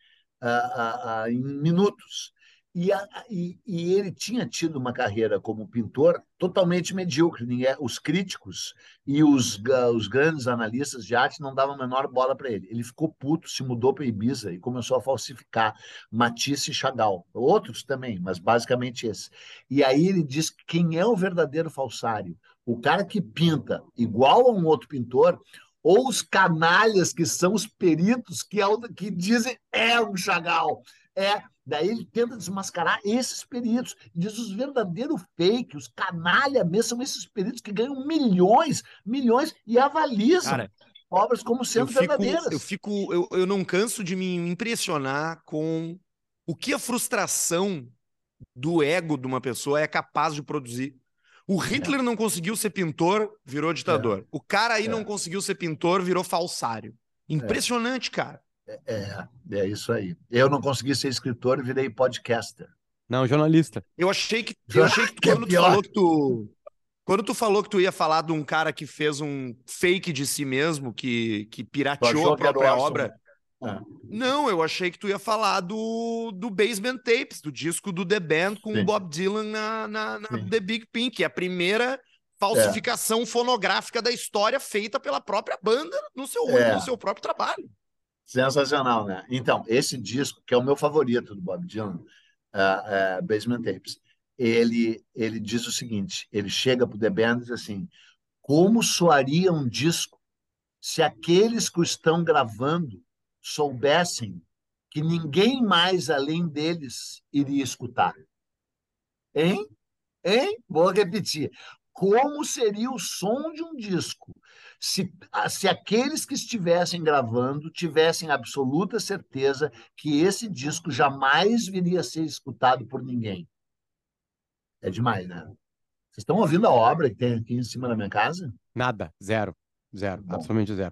em minutos. E ele tinha tido uma carreira como pintor totalmente medíocre. Os críticos e os grandes analistas de arte não davam a menor bola para ele. Ele ficou puto, se mudou para Ibiza e começou a falsificar Matisse e Chagall. Outros também, mas basicamente esse. E aí ele diz que quem é o verdadeiro falsário? O cara que pinta igual a um outro pintor, ou os canalhas que são os peritos que dizem um Chagall. Daí ele tenta desmascarar esses peritos. Diz os verdadeiros fake, os canalha mesmo, são esses peritos que ganham milhões e avalizam obras como sendo verdadeiras. Eu não canso de me impressionar com o que a frustração do ego de uma pessoa é capaz de produzir. O Hitler não conseguiu ser pintor, virou ditador. O cara aí não conseguiu ser pintor, virou falsário. Impressionante, cara. É isso aí. Eu não consegui ser escritor e virei podcaster. Não, jornalista. Eu achei que quando tu falou que tu ia falar de um cara que fez um fake de si mesmo, que pirateou a própria obra. Não, eu achei que tu ia falar do Basement Tapes, do disco do The Band com o Bob Dylan na The Big Pink, que é a primeira falsificação fonográfica da história feita pela própria banda no seu próprio trabalho. Sensacional, né? Então, esse disco, que é o meu favorito do Bob Dylan, Basement Tapes, ele diz o seguinte, ele chega para o The Band e diz assim, como soaria um disco se aqueles que o estão gravando soubessem que ninguém mais além deles iria escutar. Hein? Hein? Vou repetir. Como seria o som de um disco se aqueles que estivessem gravando tivessem absoluta certeza que esse disco jamais viria a ser escutado por ninguém? É demais, né? Vocês estão ouvindo a obra que tem aqui em cima da minha casa? Nada, zero, zero, Bom. absolutamente zero.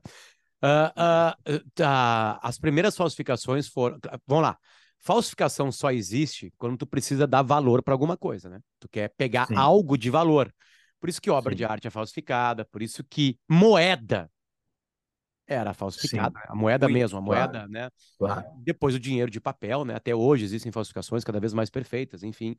As primeiras falsificações foram... Vamos lá. Falsificação só existe quando tu precisa dar valor para alguma coisa, né? Tu quer pegar algo de valor. Por isso que obra de arte é falsificada, por isso que moeda era falsificada. A moeda mesmo, a moeda, né? Claro. Depois o dinheiro de papel, né? Até hoje existem falsificações cada vez mais perfeitas, enfim.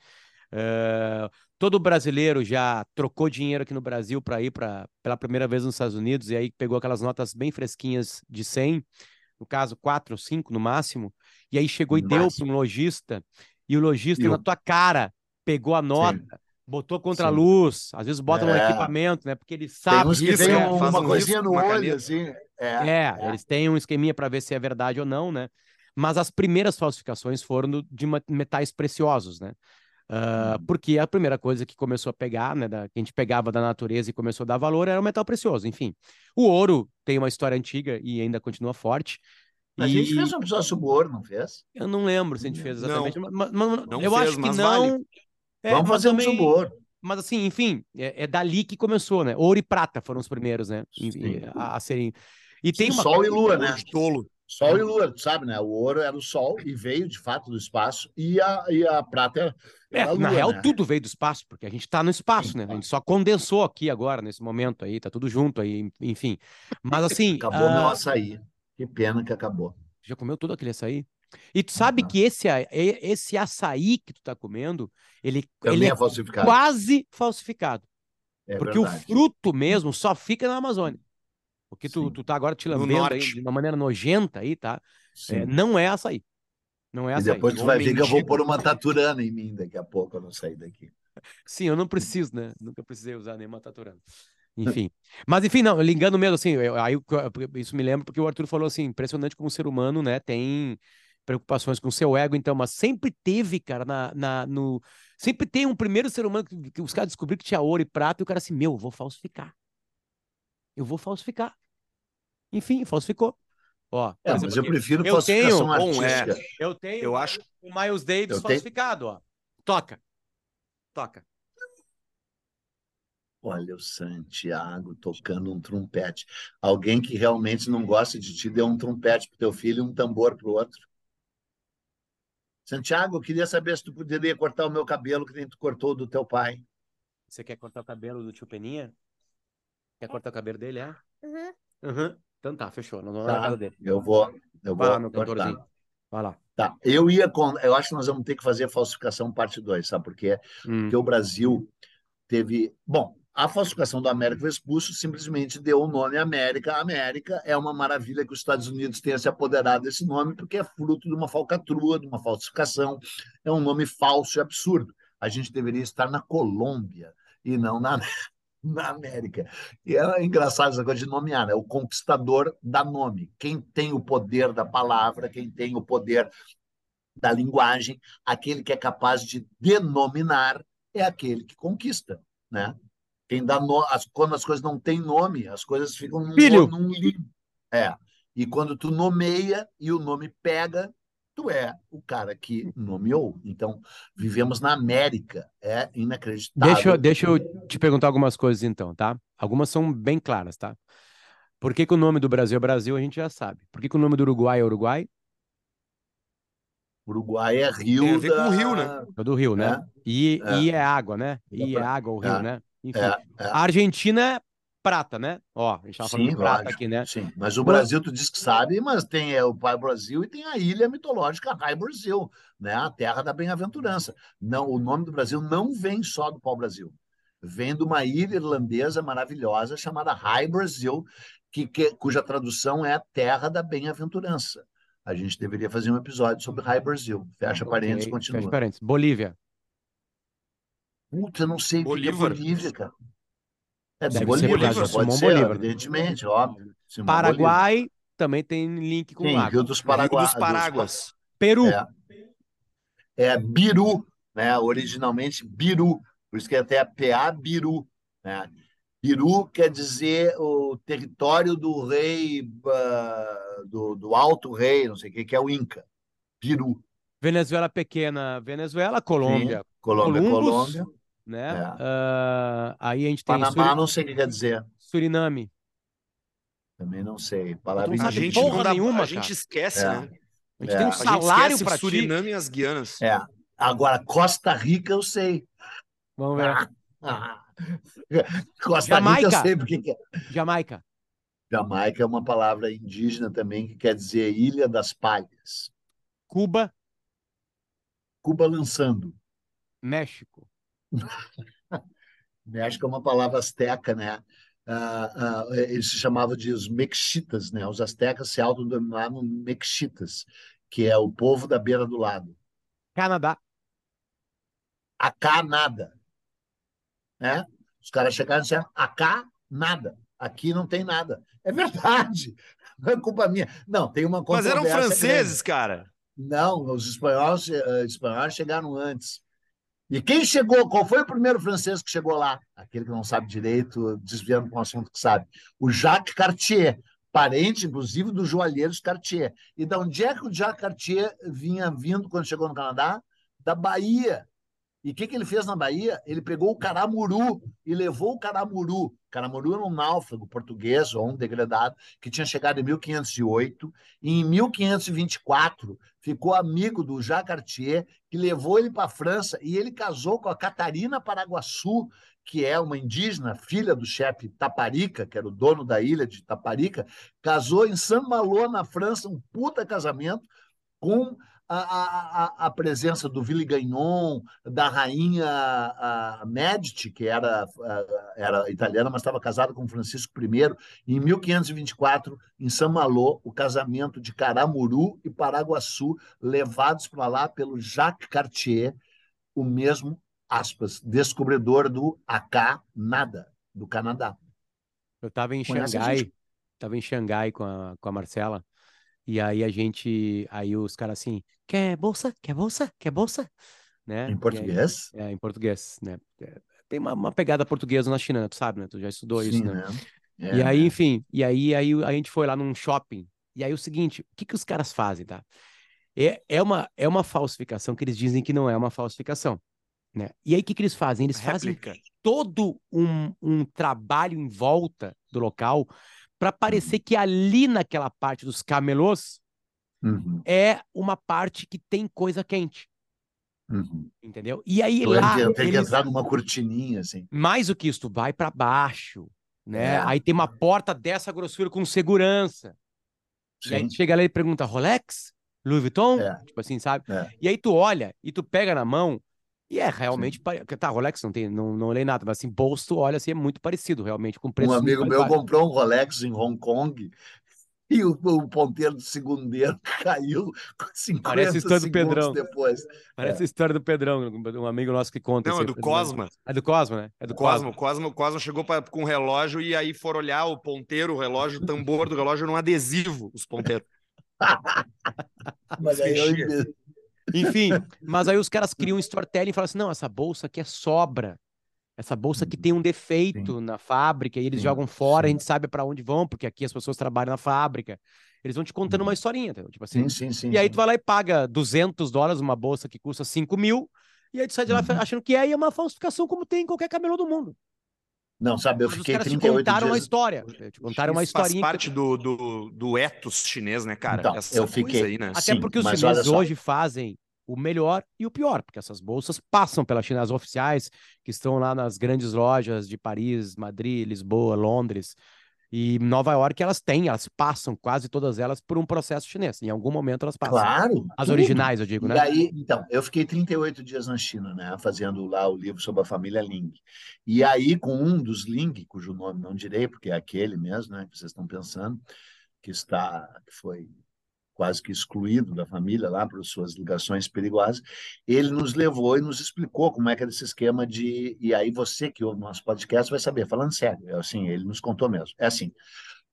Todo brasileiro já trocou dinheiro aqui no Brasil para ir pela primeira vez nos Estados Unidos, e aí pegou aquelas notas bem fresquinhas de 100, no caso 4 ou 5 no máximo, e aí chegou e deu para um lojista, e o lojista na tua cara pegou a nota, botou contra a luz, às vezes bota no equipamento, né? Porque ele sabe... Tem uns que tem uma coisinha no olho, assim. Eles têm um esqueminha para ver se é verdade ou não, né? Mas as primeiras falsificações foram de metais preciosos, né? Porque a primeira coisa que começou a pegar, né, que a gente pegava da natureza e começou a dar valor era o metal precioso. Enfim, o ouro tem uma história antiga e ainda continua forte. A gente fez um episódio sobre o ouro, não fez? Eu não lembro se a gente fez exatamente, mas não eu fez, acho que mas não. Vale. Vamos fazer um sobre o ouro. Mas assim, enfim, é dali que começou, né? Ouro e prata foram os primeiros, né? A serem. E tem uma Sol e lua, né? Tolo. Sol e lua, tu sabe, né? O ouro era o sol e veio de fato do espaço, e a prata era a lua. Na real, né? tudo veio do espaço, porque a gente está no espaço, né? A gente só condensou aqui agora, nesse momento aí, tá tudo junto aí, enfim. Mas assim. Acabou meu açaí. Que pena que acabou. Já comeu todo aquele açaí? E tu sabe que esse açaí que tu tá comendo, ele é falsificado. quase falsificado. Porque verdade. o fruto mesmo só fica na Amazônia. Porque tu tá agora te lambendo aí de uma maneira nojenta aí, tá? Não é açaí. Não é açaí. E depois tu vai ver que eu vou pôr uma taturana em mim daqui a pouco, eu não sair daqui. Sim, eu não preciso, né? Nunca precisei usar nenhuma taturana. Enfim. Mas, enfim, não, ligando mesmo, assim, isso me lembra porque o Arthur falou assim, impressionante como o ser humano, né, tem preocupações com o seu ego, então, mas sempre teve, cara, sempre tem um primeiro ser humano que os caras descobriram que tinha ouro e prata, e o cara assim, eu vou falsificar. Eu vou falsificar. Enfim, falsificou. Ó, mas eu prefiro falsificação artística. Eu acho o Miles Davis falsificado, ó. Toca. Olha o Santiago tocando um trompete. Alguém que realmente não gosta de ti deu um trompete pro teu filho e um tambor pro outro. Santiago, eu queria saber se tu poderia cortar o meu cabelo que nem tu cortou do teu pai. Você quer cortar o cabelo do tio Peninha? Quer cortar o cabelo dele, é? Uhum. Então tá, fechou. Nós vamos na casa dele. Eu vou Vai lá, meu cantorzinho. Vai lá. Tá, eu acho que nós vamos ter que fazer a falsificação parte 2, sabe por quê? Porque o Brasil teve... Bom, a falsificação do Américo Vespucci simplesmente deu o nome América. A América é uma maravilha que os Estados Unidos tenham se apoderado desse nome, porque é fruto de uma falcatrua, de uma falsificação. É um nome falso e absurdo. A gente deveria estar na Colômbia e não na América. E é engraçado essa coisa de nomear, né? O conquistador dá nome. Quem tem o poder da palavra, quem tem o poder da linguagem, aquele que é capaz de denominar é aquele que conquista, né? Quem dá quando as coisas não têm nome, as coisas ficam num limbo. E quando tu nomeia e o nome pega, tu é o cara que nomeou. Então, vivemos na América. É inacreditável. Deixa eu te perguntar algumas coisas, então, tá? Algumas são bem claras, tá? Por que o nome do Brasil é Brasil, a gente já sabe. Por que o nome do Uruguai é Uruguai? Uruguai é rio. Tem a ver com o rio, né? É do rio, né? E é água, né? E é água o rio, né? Enfim. A Argentina é prata, né? Ó, a gente tava falando de prata aqui, né? Sim, mas o Brasil, tu diz que sabe, mas tem o Pai Brasil e tem a ilha mitológica Rai Brasil, né? A terra da bem-aventurança. Não, o nome do Brasil não vem só do Pau Brasil. Vem de uma ilha irlandesa maravilhosa chamada Rai Brasil, cuja tradução é terra da bem-aventurança. A gente deveria fazer um episódio sobre Rai Brasil. Fecha parênteses, continua. Fecha parênteses. Bolívia. Putz, eu não sei o que é Bolívia, cara. Deve Bolívar, ser pode ser, Bolívar, evidentemente, óbvio. Paraguai também tem link com água. Rio dos Paráguas. Peru. É Biru, né? Originalmente Biru, por isso que é até PA Biru, né? Biru quer dizer o território do rei, do alto rei, não sei o que é o Inca. Biru. Venezuela pequena, Venezuela, Sim, Colômbia, Colômbia, Columbus, Colômbia. né? É. Aí a gente tem Panamá, não sei o que quer dizer. Suriname. Também não sei. Pô, tu Palavra não A sabe gente indígena. não porra dá, a nenhuma, gente cara. esquece, É, né? A gente tem um é, A gente salário esquece pra ti. Suriname e as Guianas. é. Agora, Costa Rica eu sei. Vamos ver. Costa Rica eu Jamaica. sei porque que é. Jamaica. Jamaica é uma palavra indígena também que quer dizer Ilha das Palhas. Cuba, Cuba lançando. México. México é uma palavra asteca, né? Eles se chamavam de os mexitas, né? Os astecas se autodenominavam mexitas, que é o povo da beira do lago. Canadá. Acá nada, né? Os caras chegaram e disseram, acá nada, aqui não tem nada. É verdade, não é culpa minha. Não, tem uma Mas eram controvérsia grande. franceses, cara. Não, os espanhóis chegaram antes. E quem chegou? Qual foi o primeiro francês que chegou lá? Aquele que não sabe direito, desviando para um assunto que sabe. O Jacques Cartier, parente, inclusive, dos joalheiros Cartier. E de onde é que o Jacques Cartier vinha vindo quando chegou no Canadá? Da Bahia. E o que ele fez na Bahia? Ele pegou o caramuru e levou o caramuru. Caramuru era um náufrago português, ou um degradado, que tinha chegado em 1508. E em 1524 ficou amigo do Jacques Cartier, que levou ele para a França. E ele casou com a Catarina Paraguaçu, que é uma indígena, filha do chefe Taparica, que era o dono da ilha de Taparica. Casou em Saint-Malo, na França, um puta casamento com a presença do Villegagnon, da rainha Medici, que era italiana, mas estava casada com Francisco I, em 1524, em São Malo, o casamento de Caramuru e Paraguaçu, levados para lá pelo Jacques Cartier, o mesmo, aspas, descobridor do Acá Nada, do Canadá. Eu tava em Conhece a gente? Xangai com a Marcela. E aí aí os caras assim, quer bolsa? Quer bolsa? Quer bolsa? Né? Em E aí, português? em português, né? Tem uma pegada portuguesa na China, né? Tu sabe, né? Tu já estudou isso, Sim, né? né? E É, aí, né? enfim, aí a gente foi lá num shopping. E aí o seguinte, o que que os caras fazem, tá? É uma falsificação que eles dizem que não é uma falsificação, né? E aí o que que eles fazem? Eles fazem Réplica. todo um trabalho em volta do local para parecer Uhum. que ali naquela parte dos camelôs Uhum. é uma parte que tem coisa quente, Uhum. entendeu? E aí Tu lá tem que eles, entrar numa cortininha, assim. mais do que isso, tu vai para baixo, né? É, Aí tem uma porta dessa grossura com segurança. E aí tu sim. chega lá e pergunta, Rolex? Louis Vuitton? É, Tipo assim, sabe? é, E aí tu olha e tu pega na mão e é realmente... sim. Tá, Rolex não tem, não olhei nada, mas assim, bolso, tu olha assim, é muito parecido, realmente, com Um preços muito amigo meu parecidos. comprou um Rolex em Hong Kong e o ponteiro do segundeiro caiu Parece a 50 história do segundos Pedrão. depois. Parece É. a história do Pedrão, um amigo nosso que conta Não, isso é aí. do Cosma. É do Cosmo, né? É do Cosmo. O Cosmo chegou com o relógio e aí foram olhar o ponteiro, o relógio, o tambor do relógio num adesivo, os ponteiros. Mas aí eu Fechia. Enfim, mas aí os caras criam um storytelling e falam assim: não, essa bolsa aqui é sobra. Essa bolsa aqui tem um Sim, defeito na fábrica e eles sim, jogam fora, a sim. gente sabe para onde vão, porque aqui as pessoas trabalham na fábrica. Eles vão te contando uma historinha, entendeu? Tipo assim. Sim, sim, sim, E aí tu sim. vai lá e paga $200 uma bolsa que custa 5 mil, e aí tu sai de lá Uhum. achando que é, e é uma falsificação como tem em qualquer camelô do mundo. Não, sabe, eu Mas os fiquei caras te 38 contaram uma dias. história. Te contaram uma Isso faz historinha que parte do ethos chinês, né, cara? Então, eu Essa coisa fiquei. aí, né? Até Sim, porque os mas olha chineses só. hoje fazem o melhor e o pior, porque essas bolsas passam pela China, as oficiais que estão lá nas grandes lojas de Paris, Madrid, Lisboa, Londres e Nova York, elas passam quase todas elas por um processo chinês. Em algum momento elas passam. Claro, As tudo. originais, eu digo, E né? aí, então, eu fiquei 38 dias na China, né, fazendo lá o livro sobre a família Ling. E aí, com um dos Ling, cujo nome não direi, porque é aquele mesmo, né, que vocês estão pensando, que foi quase que excluído da família lá por suas ligações perigosas, ele nos levou e nos explicou como é que era esse esquema de... E aí você que ouve o nosso podcast vai saber, falando sério, é assim, ele nos contou mesmo. É assim,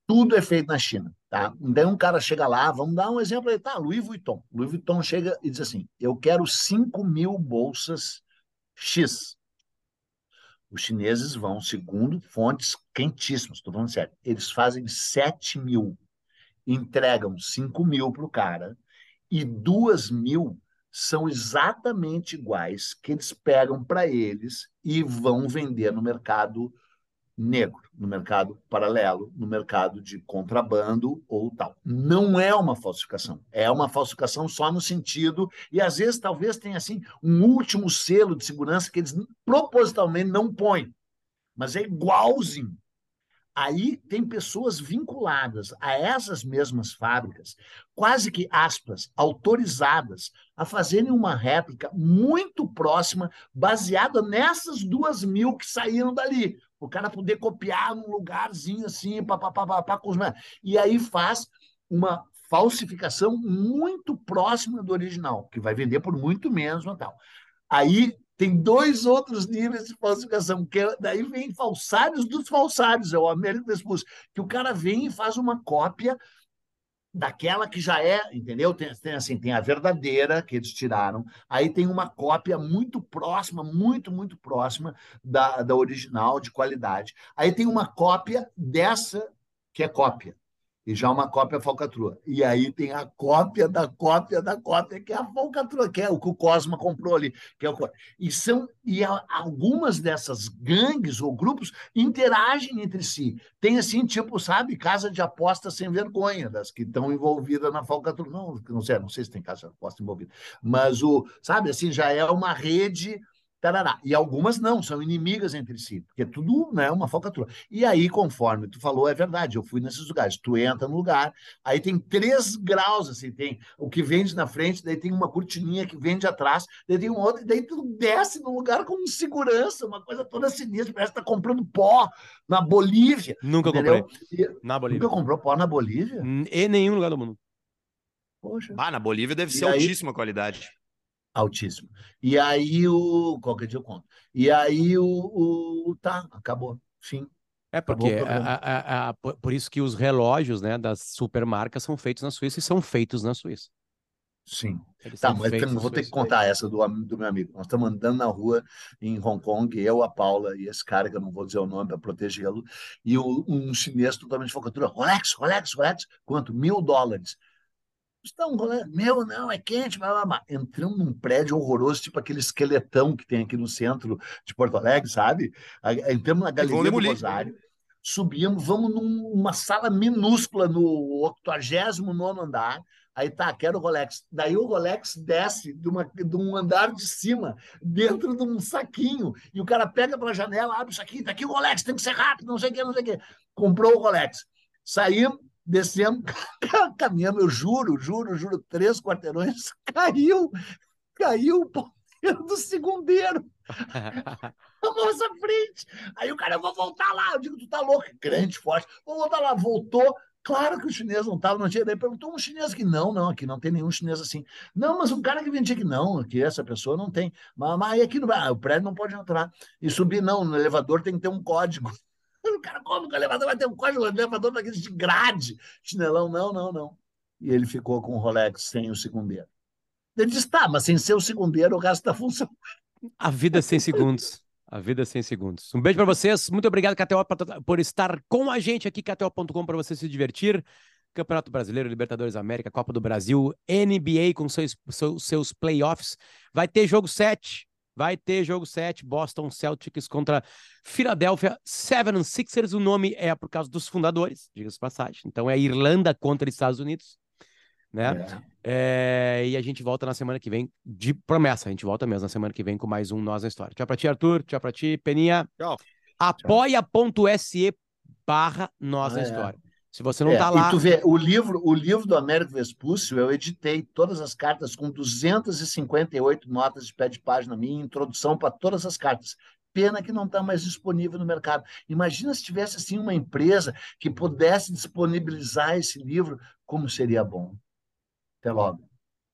Tudo é feito na China, tá? Daí um cara chega lá, vamos dar um exemplo aí, tá? Louis Vuitton. Louis Vuitton chega e diz assim: eu quero 5.000 bolsas X. Os chineses vão, segundo fontes quentíssimas, estou falando sério, eles fazem 7.000, entregam 5.000 para o cara e 2.000 são exatamente iguais que eles pegam para eles e vão vender no mercado negro, no mercado paralelo, no mercado de contrabando ou tal. Não é uma falsificação, é uma falsificação só no sentido, e às vezes talvez tenha assim um último selo de segurança que eles propositalmente não põem, mas é igualzinho. Aí tem pessoas vinculadas a essas mesmas fábricas, quase que, aspas, autorizadas a fazerem uma réplica muito próxima, baseada nessas 2.000 que saíram dali. O cara poder copiar num lugarzinho assim, e aí faz uma falsificação muito próxima do original, que vai vender por muito menos e tal. Aí tem 2 outros níveis de falsificação, que daí vem falsários dos falsários, é o American Vespucci, que o cara vem e faz uma cópia daquela que já é, entendeu? Tem a verdadeira que eles tiraram, aí tem uma cópia muito próxima, muito próxima da original, de qualidade. Aí tem uma cópia dessa que é cópia e já uma cópia falcatrua. E aí tem a cópia da cópia da cópia, que é a falcatrua, que é o que o Cosma comprou ali. Que é o... algumas dessas gangues ou grupos interagem entre si. Tem assim, tipo, sabe, casa de aposta sem vergonha, das que estão envolvidas na falcatrua. Não sei se tem casa de aposta envolvida. Mas, sabe, assim, já é uma rede. Tarará. E algumas não, são inimigas entre si, porque tudo, né, é uma falcatrua. E aí, conforme tu falou, é verdade, eu fui nesses lugares. Tu entra no lugar, aí tem 3 graus, assim, tem o que vende na frente, daí tem uma cortininha que vende atrás, daí tem um outro, e daí tu desce no lugar com segurança, uma coisa toda sinistra, parece que tá comprando pó na Bolívia. Nunca entendeu? comprei. Na Bolívia. Nunca comprou pó na Bolívia? Em nenhum lugar do mundo. Poxa. Na Bolívia deve ser aí, altíssima qualidade. altíssimo. E aí qualquer dia eu conto. E aí tá, acabou. Fim. É Acabou o porque programa. por isso que os relógios, né, das supermarcas são feitos na Suíça e são feitos na Suíça. Sim. Eles Tá, são mas feitos na vou ter que Suíça. contar essa do meu amigo. Nós estamos andando na rua em Hong Kong, eu, a Paula e esse cara, que eu não vou dizer o nome para protegê-lo, e um chinês totalmente falcatrua. Rolex, Rolex, Rolex. Quanto? $1.000. Estão rolando. Meu, não, é quente, blá, blá, blá. Entramos num prédio horroroso, tipo aquele esqueletão que tem aqui no centro de Porto Alegre, sabe? Entramos na E vão Galeria do demolir. Rosário, subimos, vamos numa sala minúscula no 89º andar. Aí tá, quero o Rolex. Daí o Rolex desce de um andar de cima, dentro de um saquinho, e o cara pega pela janela, abre o saquinho, tá aqui o Rolex, tem que ser rápido, não sei o que, não sei o que. Comprou o Rolex. Saímos, descemos, caminhamos, eu juro, 3 quarteirões, caiu o ponteiro do segundeiro na nossa frente. Aí o cara, eu vou voltar lá. Eu digo, tu tá louco, grande, forte. Vou voltar lá. Voltou. Claro que o chinês não estava, não tinha. Daí perguntou um chinês aqui. Não, aqui não tem nenhum chinês assim. Não, mas um cara que vendia aqui, não, aqui essa pessoa não tem. Mas aqui no o prédio não pode entrar. E subir, não, no elevador tem que ter um código. O cara, como que o elevador vai ter um código? O elevador vai ter de grade. Chinelão, não. E ele ficou com o Rolex sem o segundeiro. Ele disse, tá, mas sem ser o segundeiro, o resto da função. A vida é 100 segundos. A vida é 100 segundos. Um beijo para vocês. Muito obrigado, KTO, por estar com a gente aqui, KTO.com, para você se divertir. Campeonato Brasileiro, Libertadores América, Copa do Brasil, NBA com seus playoffs. Vai ter jogo 7. Vai ter jogo 7. Boston Celtics contra Philadelphia 76ers. O nome é por causa dos fundadores, diga-se de passagem. Então é Irlanda contra Estados Unidos, né? E a gente volta na semana que vem, de promessa, a gente volta mesmo na semana que vem com mais um Nós na História. Tchau pra ti, Arthur, tchau pra ti, Peninha. Tchau. Apoia.se/Nós na História. Se você não tá lá... E tu vê, o livro do Américo Vespucci, eu editei todas as cartas com 258 notas de pé de página minha, introdução para todas as cartas. Pena que não está mais disponível no mercado. Imagina se tivesse assim uma empresa que pudesse disponibilizar esse livro, como seria bom. Até logo.